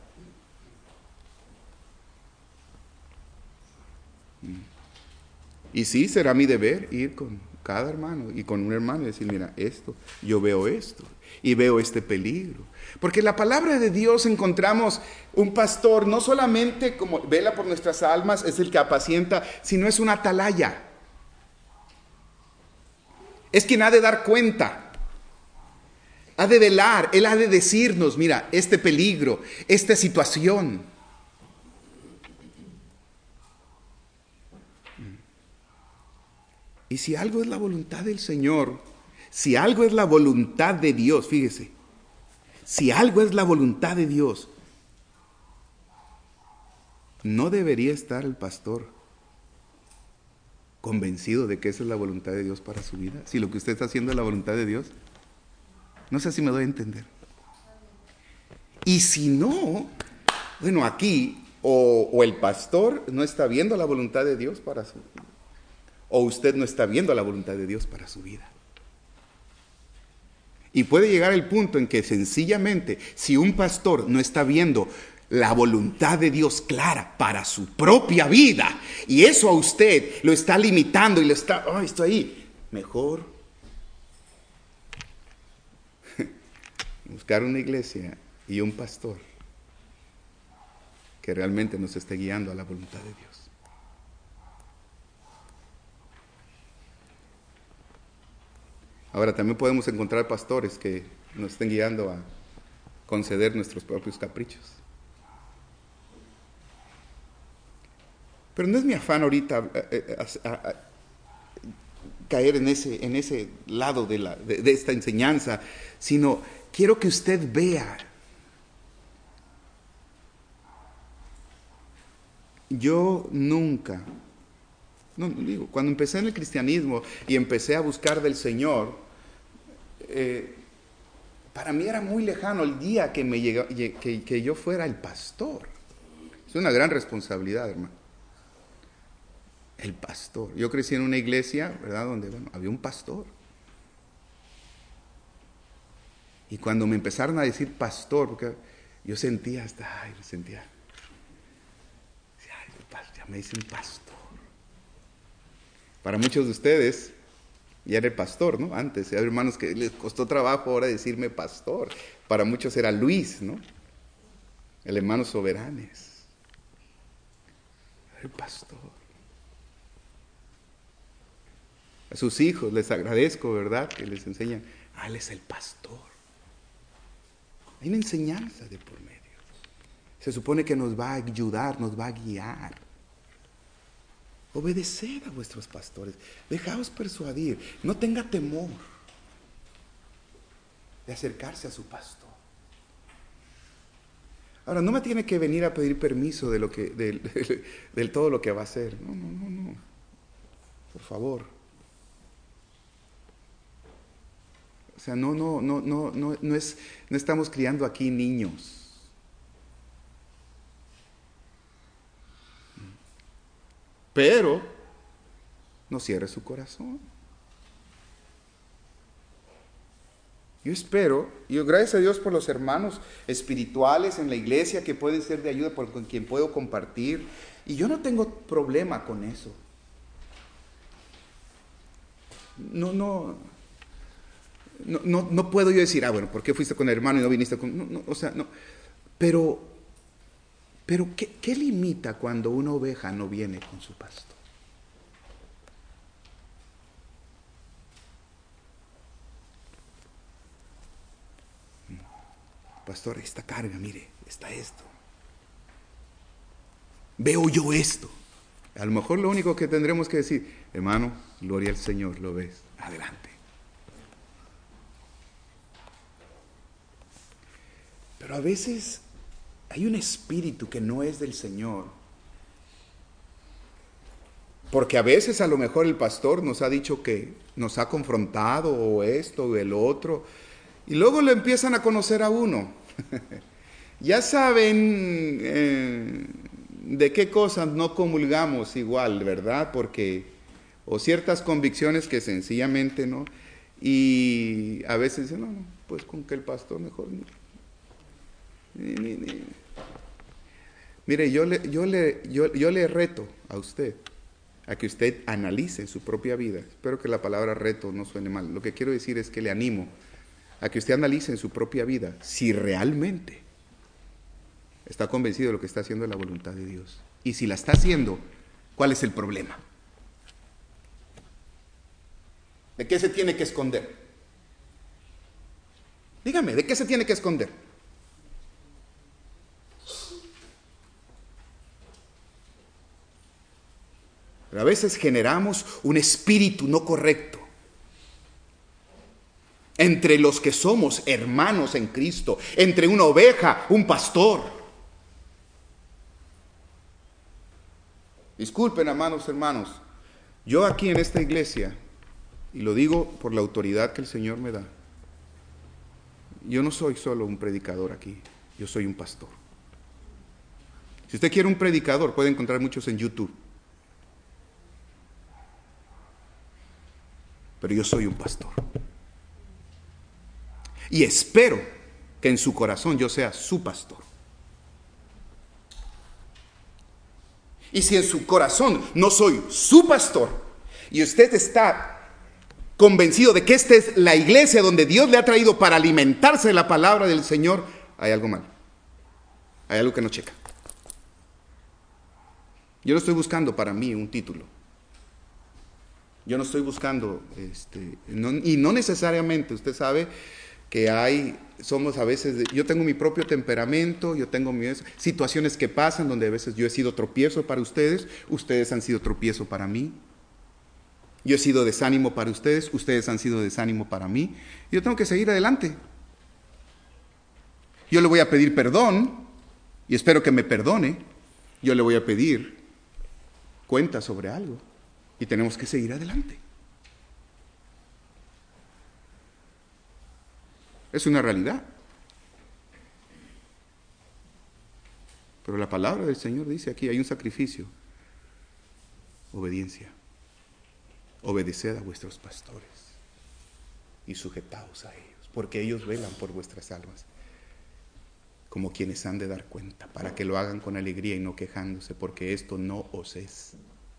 Y sí, será mi deber ir con cada hermano y con un hermano y decir, mira, yo veo esto y veo este peligro. Porque en la palabra de Dios encontramos un pastor, no solamente como vela por nuestras almas, es el que apacienta, sino es una atalaya. Es quien ha de dar cuenta, ha de velar, él ha de decirnos, mira, este peligro, esta situación. Y si algo es la voluntad del Señor, si algo es la voluntad de Dios, fíjese, si algo es la voluntad de Dios, no debería estar el pastor convencido de que esa es la voluntad de Dios para su vida. Si lo que usted está haciendo es la voluntad de Dios, no sé si me doy a entender. Y si no, bueno, aquí o el pastor no está viendo la voluntad de Dios para su vida, o usted no está viendo la voluntad de Dios para su vida. Y puede llegar el punto en que sencillamente, si un pastor no está viendo la voluntad de Dios clara para su propia vida, y eso a usted lo está limitando y le está, estoy ahí, mejor buscar una iglesia y un pastor que realmente nos esté guiando a la voluntad de Dios. Ahora, también podemos encontrar pastores que nos estén guiando a conceder nuestros propios caprichos. Pero no es mi afán ahorita caer en ese lado de esta enseñanza, sino quiero que usted vea. yo nunca, cuando empecé en el cristianismo y empecé a buscar del Señor, para mí era muy lejano el día que yo fuera el pastor. Es una gran responsabilidad, hermano. El pastor. Yo crecí en una iglesia, ¿verdad?, donde había un pastor. Y cuando me empezaron a decir pastor, porque yo sentía ya me dicen pastor. Para muchos de ustedes, ya era el pastor, ¿no? Antes, hay hermanos que les costó trabajo ahora decirme pastor. Para muchos era Luis, ¿no? El hermano Soberanes. El pastor. A sus hijos les agradezco, ¿verdad?, que les enseñan. Él es el pastor. Hay una enseñanza de por medio. Se supone que nos va a ayudar, nos va a guiar. Obedeced a vuestros pastores. Dejaos persuadir. No tenga temor de acercarse a su pastor. Ahora, no me tiene que venir a pedir permiso de todo lo que va a hacer. No. Por favor. O sea, no estamos criando aquí niños. Pero no cierre su corazón. Yo gracias a Dios por los hermanos espirituales en la iglesia que pueden ser de ayuda, con quien puedo compartir. Y yo no tengo problema con eso. No puedo yo decir, bueno, ¿por qué fuiste con el hermano y no viniste con...? No. Pero ¿qué limita cuando una oveja no viene con su pastor? Pastor, esta carga, mire, está esto. Veo yo esto. A lo mejor lo único que tendremos que decir, hermano, gloria al Señor, lo ves, adelante. Pero a veces hay un espíritu que no es del Señor. Porque a veces a lo mejor el pastor nos ha dicho que nos ha confrontado o esto o el otro. Y luego lo empiezan a conocer a uno. Ya saben de qué cosas no comulgamos igual, ¿verdad? O ciertas convicciones que sencillamente no. Y a veces dicen, no, pues con que el pastor mejor no. Mire, yo le reto a usted a que usted analice su propia vida. Espero que la palabra reto no suene mal. Lo que quiero decir es que le animo a que usted analice en su propia vida si realmente está convencido de lo que está haciendo la voluntad de Dios. Y si la está haciendo, ¿cuál es el problema? ¿De qué se tiene que esconder? Dígame, ¿de qué se tiene que esconder? Pero a veces generamos un espíritu no correcto entre los que somos hermanos en Cristo, entre una oveja, un pastor. Disculpen, hermanos, yo aquí en esta iglesia, y lo digo por la autoridad que el Señor me da, yo no soy solo un predicador aquí, yo soy un pastor. Si usted quiere un predicador, puede encontrar muchos en YouTube. Pero yo soy un pastor. Y espero que en su corazón yo sea su pastor. Y si en su corazón no soy su pastor, y usted está convencido de que esta es la iglesia donde Dios le ha traído para alimentarse de la palabra del Señor, hay algo mal. Hay algo que no checa. Yo no estoy buscando para mí un título. Yo no estoy buscando, y no necesariamente, usted sabe que somos a veces, yo tengo mi propio temperamento, yo tengo mis situaciones que pasan donde a veces yo he sido tropiezo para ustedes, ustedes han sido tropiezo para mí. Yo he sido desánimo para ustedes, ustedes han sido desánimo para mí. Yo tengo que seguir adelante. Yo le voy a pedir perdón, y espero que me perdone. Yo le voy a pedir cuenta sobre algo y tenemos que seguir adelante. Es una realidad. Pero la palabra del Señor dice aquí, hay un sacrificio. Obediencia. Obedeced a vuestros pastores y sujetaos a ellos, porque ellos velan por vuestras almas, como quienes han de dar cuenta, para que lo hagan con alegría y no quejándose, porque esto no os es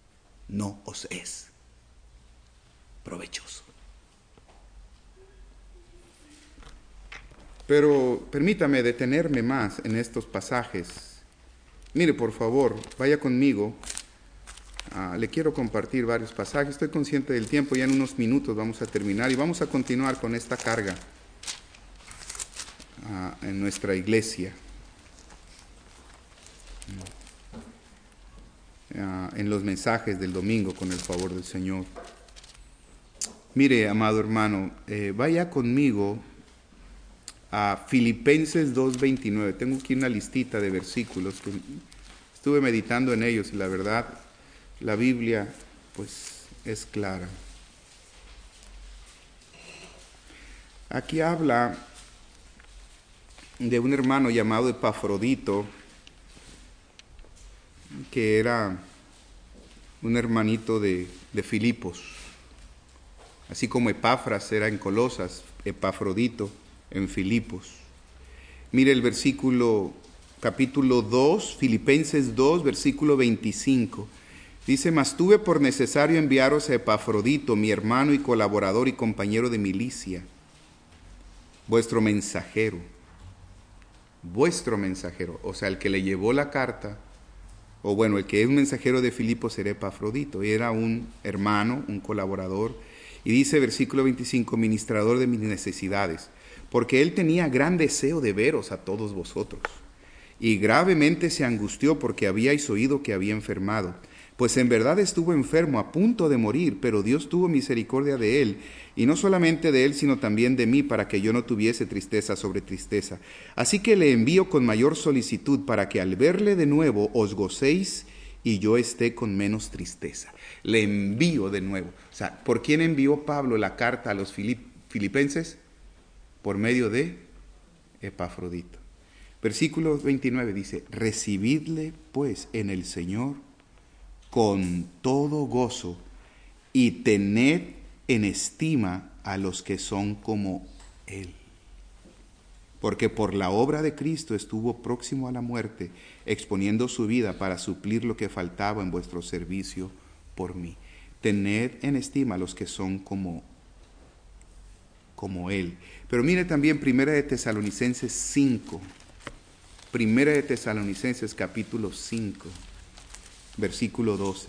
provechoso. Pero permítame detenerme más en estos pasajes. Mire, por favor, vaya conmigo. Le quiero compartir varios pasajes. Estoy consciente del tiempo, ya en unos minutos vamos a terminar y vamos a continuar con esta carga en nuestra iglesia. En los mensajes del domingo, con el favor del Señor. Mire, amado hermano, vaya conmigo a Filipenses 2:29. Tengo aquí una listita de versículos que estuve meditando en ellos y la verdad, la Biblia pues es clara. Aquí habla de un hermano llamado Epafrodito, que era un hermanito de Filipos, así como Epafras era en Colosas, Epafrodito en Filipos. Mire el versículo, capítulo 2, Filipenses 2, versículo 25. Dice: mas tuve por necesario enviaros a Epafrodito, mi hermano y colaborador y compañero de milicia, vuestro mensajero, o sea, el que le llevó la carta, o bueno, el que es un mensajero de Filipos era Epafrodito, era un hermano, un colaborador, y dice versículo 25, ministrador de mis necesidades, porque él tenía gran deseo de veros a todos vosotros, y gravemente se angustió porque habíais oído que había enfermado, pues en verdad estuvo enfermo a punto de morir, pero Dios tuvo misericordia de él, y no solamente de él, sino también de mí, para que yo no tuviese tristeza sobre tristeza. Así que le envío con mayor solicitud, para que al verle de nuevo os gocéis y yo esté con menos tristeza. Le envío de nuevo. O sea, ¿por quién envió Pablo la carta a los filipenses? Por medio de Epafrodito. Versículo 29 dice: recibidle pues en el Señor con todo gozo y tened en estima a los que son como Él. Porque por la obra de Cristo estuvo próximo a la muerte, exponiendo su vida para suplir lo que faltaba en vuestro servicio por mí. Tened en estima a los que son como Él. Pero mire también Primera de Tesalonicenses 5. Primera de Tesalonicenses capítulo 5, versículo 12.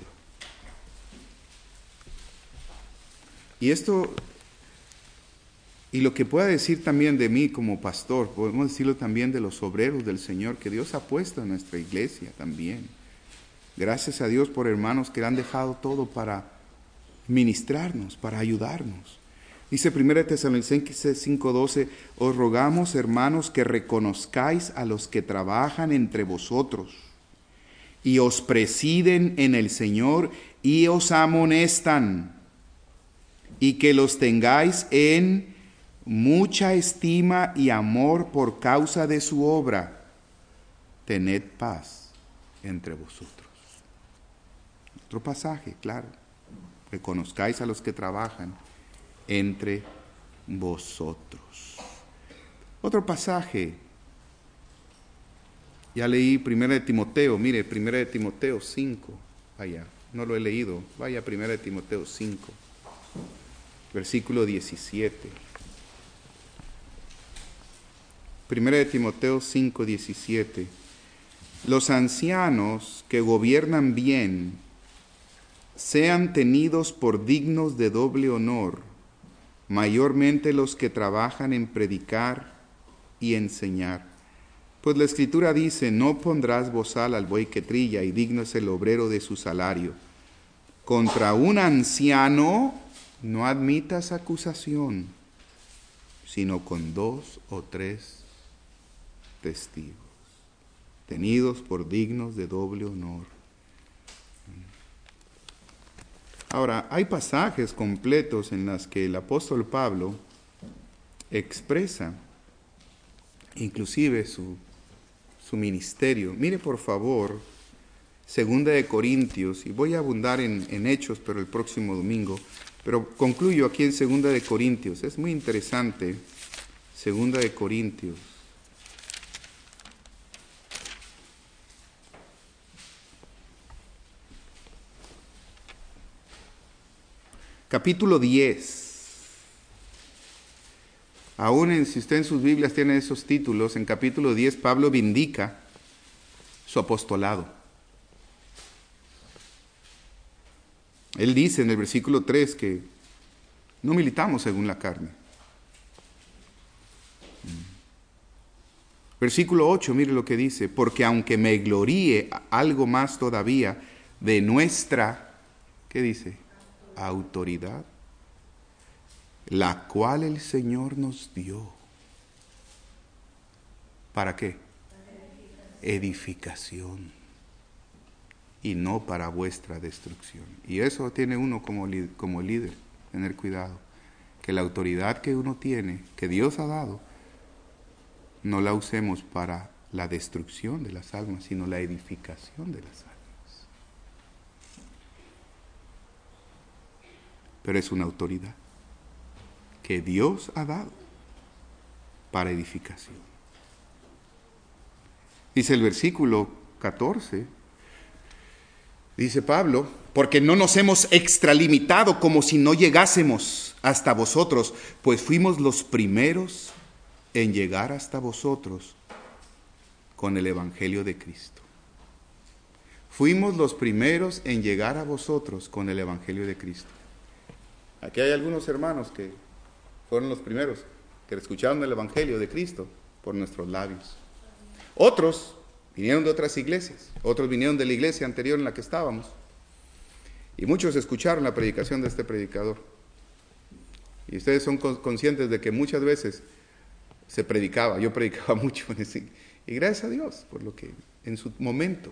Y esto, y lo que pueda decir también de mí como pastor, podemos decirlo también de los obreros del Señor que Dios ha puesto en nuestra iglesia también. Gracias a Dios por hermanos que han dejado todo para ministrarnos, para ayudarnos. Dice 1 Tesalonicenses 5:12, os rogamos, hermanos, que reconozcáis a los que trabajan entre vosotros y os presiden en el Señor y os amonestan, y que los tengáis en mucha estima y amor por causa de su obra. Tened paz entre vosotros. Otro pasaje, claro. Reconozcáis a los que trabajan entre vosotros. Otro pasaje. Ya leí 1 de Timoteo. Mire, 1 de Timoteo 5. Vaya, no lo he leído. Vaya, 1 de Timoteo 5. Versículo 17. 1 de Timoteo 5, 17. Los ancianos que gobiernan bien sean tenidos por dignos de doble honor, mayormente los que trabajan en predicar y enseñar. Pues la Escritura dice: no pondrás bozal al buey que trilla, y digno es el obrero de su salario. Contra un anciano no admitas acusación, sino con 2 o 3 testigos, tenidos por dignos de doble honor. Ahora, hay pasajes completos en los que el apóstol Pablo expresa inclusive su ministerio. Mire por favor, 2 Corintios, y voy a abundar en Hechos, pero el próximo domingo, pero concluyo aquí en 2 Corintios, es muy interesante, 2 Corintios. Capítulo 10. Aún si usted en sus Biblias tiene esos títulos, en capítulo 10 Pablo vindica su apostolado. Él dice en el versículo 3 que no militamos según la carne. Versículo 8, mire lo que dice, porque aunque me gloríe algo más todavía de nuestra, ¿qué dice? Autoridad, la cual el Señor nos dio. ¿Para qué? Edificación. Y no para vuestra destrucción. Y eso tiene uno como líder, tener cuidado. Que la autoridad que uno tiene, que Dios ha dado, no la usemos para la destrucción de las almas, sino la edificación de las almas. Pero es una autoridad que Dios ha dado para edificación. Dice el versículo 14, dice Pablo, porque no nos hemos extralimitado como si no llegásemos hasta vosotros, pues fuimos los primeros en llegar hasta vosotros con el Evangelio de Cristo. Fuimos los primeros en llegar a vosotros con el Evangelio de Cristo. Aquí hay algunos hermanos que fueron los primeros que escucharon el Evangelio de Cristo por nuestros labios. Otros vinieron de otras iglesias, otros vinieron de la iglesia anterior en la que estábamos. Y muchos escucharon la predicación de este predicador. Y ustedes son conscientes de que muchas veces se predicaba, yo predicaba mucho, y gracias a Dios por lo que en su momento.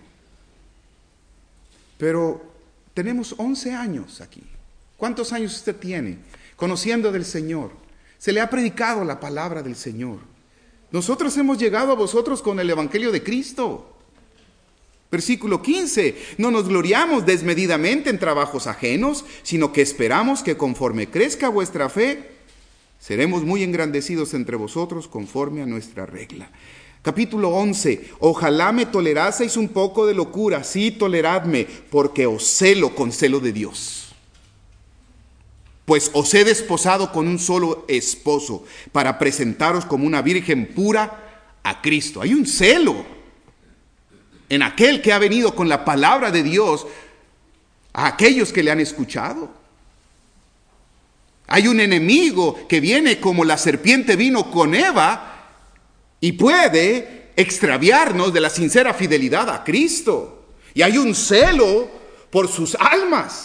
Pero tenemos 11 años aquí. ¿Cuántos años usted tiene conociendo del Señor? Se le ha predicado la palabra del Señor. Nosotros hemos llegado a vosotros con el Evangelio de Cristo. Versículo 15, no nos gloriamos desmedidamente en trabajos ajenos, sino que esperamos que conforme crezca vuestra fe, seremos muy engrandecidos entre vosotros conforme a nuestra regla. Capítulo 11, ojalá me toleraseis un poco de locura, sí, toleradme, porque os celo con celo de Dios. Pues os he desposado con un solo esposo, para presentaros como una virgen pura a Cristo. Hay un celo en aquel que ha venido con la palabra de Dios a aquellos que le han escuchado. Hay un enemigo que viene como la serpiente vino con Eva y puede extraviarnos de la sincera fidelidad a Cristo. Y hay un celo por sus almas.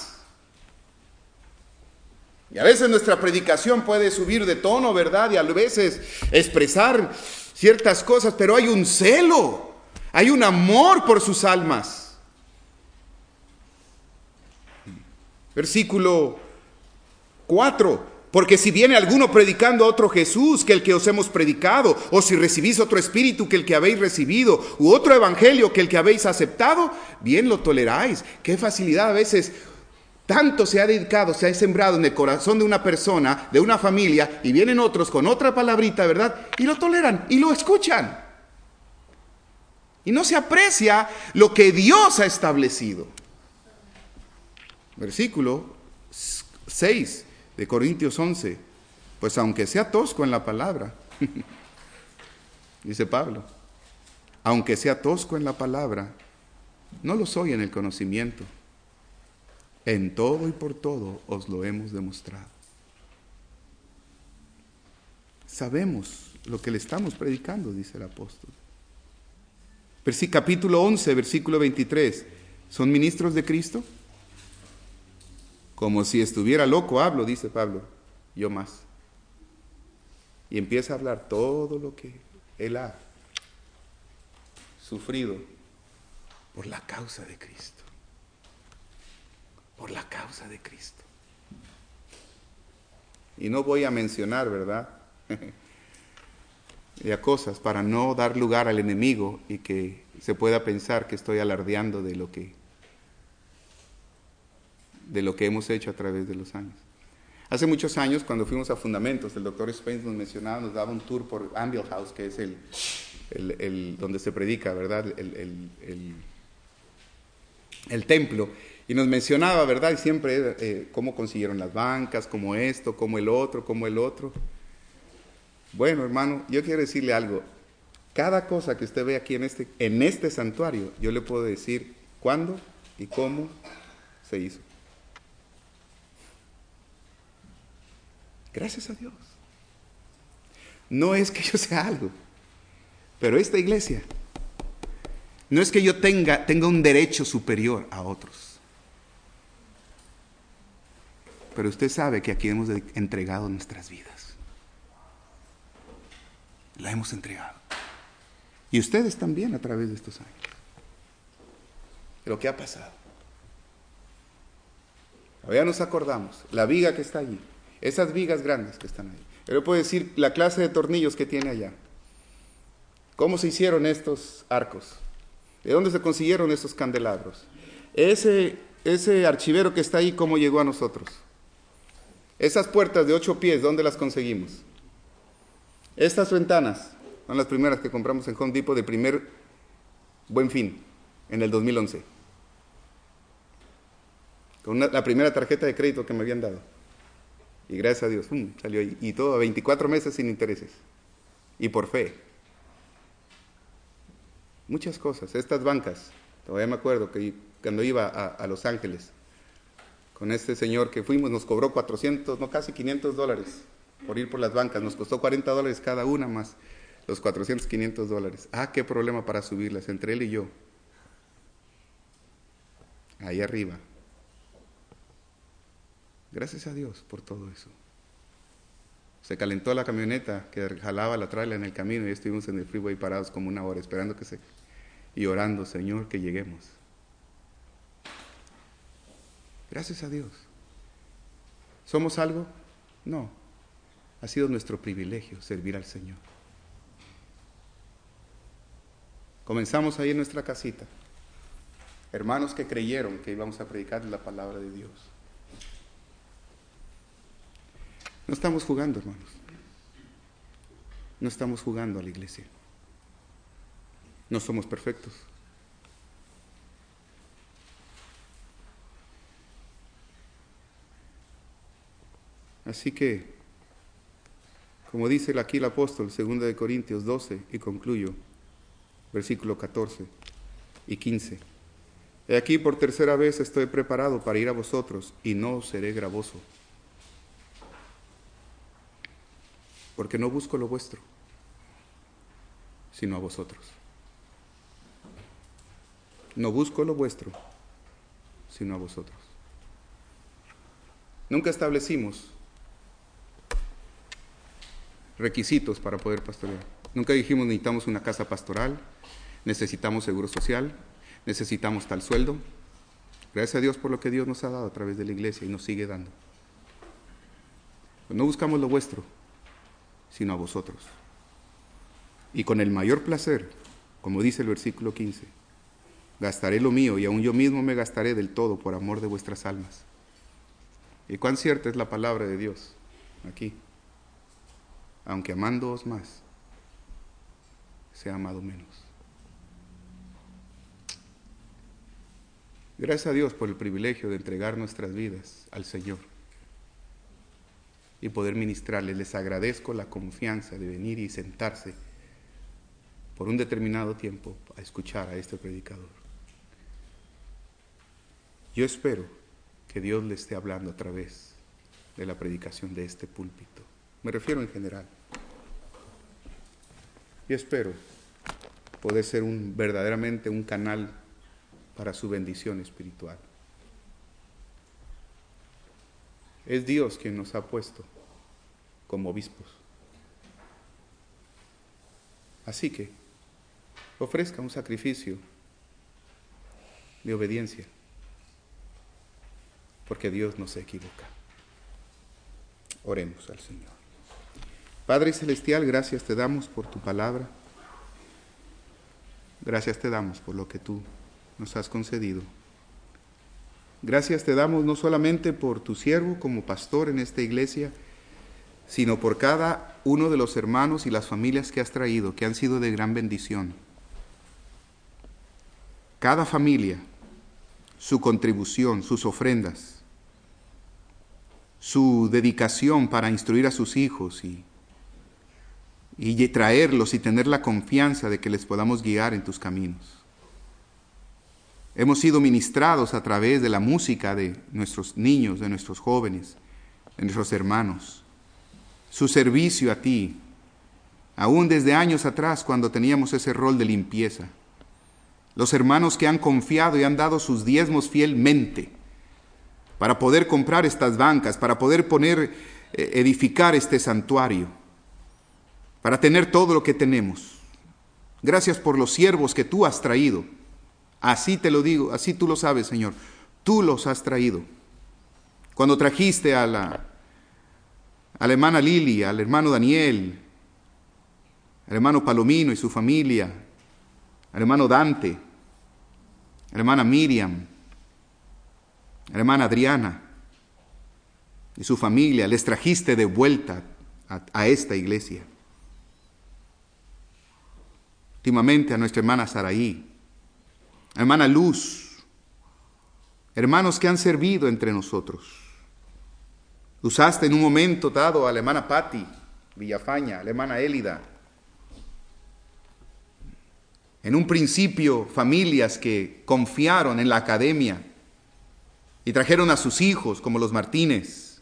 Y a veces nuestra predicación puede subir de tono, ¿verdad? Y a veces expresar ciertas cosas, pero hay un celo, hay un amor por sus almas. Versículo 4. Porque si viene alguno predicando a otro Jesús que el que os hemos predicado, o si recibís otro espíritu que el que habéis recibido, u otro evangelio que el que habéis aceptado, bien lo toleráis. Qué facilidad a veces. Tanto se ha dedicado, se ha sembrado en el corazón de una persona, de una familia, y vienen otros con otra palabrita, ¿verdad? Y lo toleran y lo escuchan. Y no se aprecia lo que Dios ha establecido. Versículo 6 de Corintios 11. Pues aunque sea tosco en la palabra, dice Pablo, aunque sea tosco en la palabra, no lo soy en el conocimiento. En todo y por todo os lo hemos demostrado. Sabemos lo que le estamos predicando, dice el apóstol. Capítulo 11, versículo 23. ¿Son ministros de Cristo? Como si estuviera loco hablo, dice Pablo. Yo más. Y empieza a hablar todo lo que él ha sufrido por la causa de Cristo. por la causa de Cristo. Y no voy a mencionar, ¿verdad? Ya cosas para no dar lugar al enemigo y que se pueda pensar que estoy alardeando de lo que hemos hecho a través de los años. Hace muchos años, cuando fuimos a Fundamentos, el doctor Spence nos mencionaba, nos daba un tour por Anvil House, que es el donde se predica, ¿verdad? El templo. Y nos mencionaba, ¿verdad? Y siempre cómo consiguieron las bancas, cómo esto, cómo el otro, cómo el otro. Bueno, hermano, yo quiero decirle algo. Cada cosa que usted ve aquí en este santuario, yo le puedo decir cuándo y cómo se hizo. Gracias a Dios. No es que yo sea algo, pero esta iglesia, no es que yo tenga un derecho superior a otros. Pero usted sabe que aquí hemos entregado nuestras vidas. La hemos entregado. Y ustedes también a través de estos años. Lo que ha pasado. Ya nos acordamos, la viga que está allí, esas vigas grandes que están ahí. Yo le puedo decir la clase de tornillos que tiene allá. ¿Cómo se hicieron estos arcos? ¿De dónde se consiguieron esos candelabros? Ese archivero que está ahí, ¿cómo llegó a nosotros? Esas puertas de 8 pies, ¿dónde las conseguimos? Estas ventanas son las primeras que compramos en Home Depot de primer Buen Fin, en el 2011. Con la primera tarjeta de crédito que me habían dado. Y gracias a Dios, salió ahí. Y todo a 24 meses sin intereses. Y por fe. Muchas cosas. Estas bancas, todavía me acuerdo que cuando iba a Los Ángeles, con este señor que fuimos, nos cobró casi $500 por ir por las bancas. Nos costó $40 cada una más los $400, $500. Qué problema para subirlas, entre él y yo. Ahí arriba. Gracias a Dios por todo eso. Se calentó la camioneta que jalaba la trailer en el camino y estuvimos en el freeway parados como 1 hora esperando y orando, Señor, que lleguemos. Gracias a Dios. ¿Somos algo? No. Ha sido nuestro privilegio servir al Señor. Comenzamos ahí en nuestra casita. Hermanos que creyeron que íbamos a predicar la palabra de Dios. No estamos jugando, hermanos. No estamos jugando a la iglesia. No somos perfectos. Así que, como dice aquí el apóstol, 2 de Corintios 12, y concluyo, versículo 14 y 15. He aquí por tercera vez estoy preparado para ir a vosotros, y no os seré gravoso. Porque no busco lo vuestro, sino a vosotros. No busco lo vuestro, sino a vosotros. Nunca establecimos requisitos para poder pastorear. Nunca dijimos necesitamos una casa pastoral, necesitamos seguro social, necesitamos tal sueldo. Gracias a Dios por lo que Dios nos ha dado a través de la iglesia y nos sigue dando. No buscamos lo vuestro, sino a vosotros. Y con el mayor placer, como dice el versículo 15, gastaré lo mío y aún yo mismo me gastaré del todo por amor de vuestras almas. Y cuán cierta es la palabra de Dios aquí. Aunque amándoos más, sea amado menos. Gracias a Dios por el privilegio de entregar nuestras vidas al Señor y poder ministrarles. Les agradezco la confianza de venir y sentarse por un determinado tiempo a escuchar a este predicador. Yo espero que Dios le esté hablando a través de la predicación de este púlpito. Me refiero en general. Yo espero poder ser verdaderamente un canal para su bendición espiritual. Es Dios quien nos ha puesto como obispos. Así que ofrezca un sacrificio de obediencia porque Dios no se equivoca. Oremos al Señor. Padre Celestial, gracias te damos por tu palabra. Gracias te damos por lo que tú nos has concedido. Gracias te damos no solamente por tu siervo como pastor en esta iglesia, sino por cada uno de los hermanos y las familias que has traído, que han sido de gran bendición. Cada familia, su contribución, sus ofrendas, su dedicación para instruir a sus hijos y traerlos y tener la confianza de que les podamos guiar en tus caminos. Hemos sido ministrados a través de la música de nuestros niños, de nuestros jóvenes, de nuestros hermanos. Su servicio a ti, aún desde años atrás cuando teníamos ese rol de limpieza. Los hermanos que han confiado y han dado sus diezmos fielmente para poder comprar estas bancas, para poder edificar este santuario, para tener todo lo que tenemos. Gracias por los siervos que tú has traído. Así te lo digo, así tú lo sabes, Señor. Tú los has traído. Cuando trajiste a la hermana Lili, al hermano Daniel, al hermano Palomino y su familia, al hermano Dante, a la hermana Miriam, a la hermana Adriana y su familia, les trajiste de vuelta a esta iglesia. Últimamente a nuestra hermana Saraí, a la hermana Luz, hermanos que han servido entre nosotros. Usaste en un momento dado a la hermana Patti Villafaña, a la hermana Élida. En un principio, familias que confiaron en la academia y trajeron a sus hijos, como los Martínez.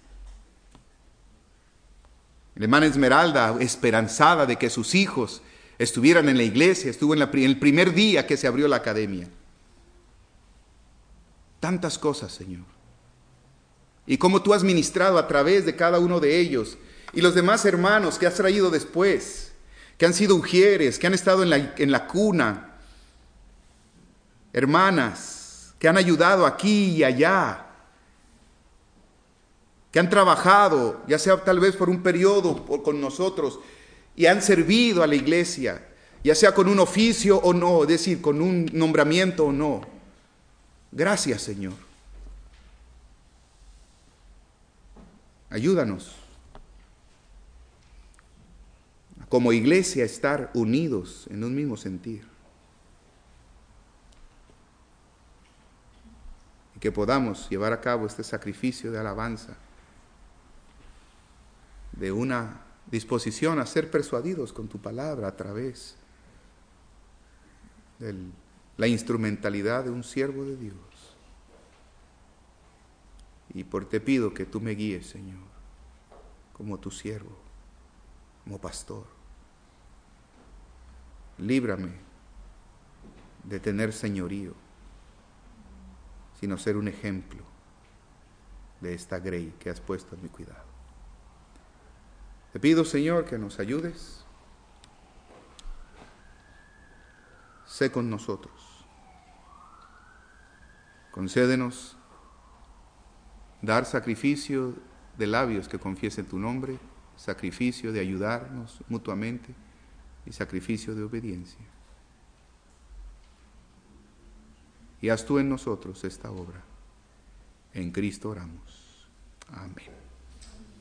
La hermana Esmeralda, esperanzada de que sus hijos estuvieran en la iglesia, estuvo en el primer día que se abrió la academia. Tantas cosas, Señor. Y cómo tú has ministrado a través de cada uno de ellos y los demás hermanos que has traído después, que han sido ujieres, que han estado en la cuna, hermanas que han ayudado aquí y allá, que han trabajado, ya sea tal vez por un periodo con nosotros, y han servido a la iglesia, ya sea con un oficio o no, es decir, con un nombramiento o no. Gracias, Señor. Ayúdanos como iglesia a estar unidos en un mismo sentir. Y que podamos llevar a cabo este sacrificio de alabanza, de una disposición a ser persuadidos con tu palabra a través de la instrumentalidad de un siervo de Dios. Y te pido que tú me guíes, Señor, como tu siervo, como pastor. Líbrame de tener señorío, sino ser un ejemplo de esta grey que has puesto en mi cuidado. Te pido, Señor, que nos ayudes. Sé con nosotros. Concédenos dar sacrificio de labios que confiesen tu nombre, sacrificio de ayudarnos mutuamente y sacrificio de obediencia. Y haz tú en nosotros esta obra. En Cristo oramos. Amén.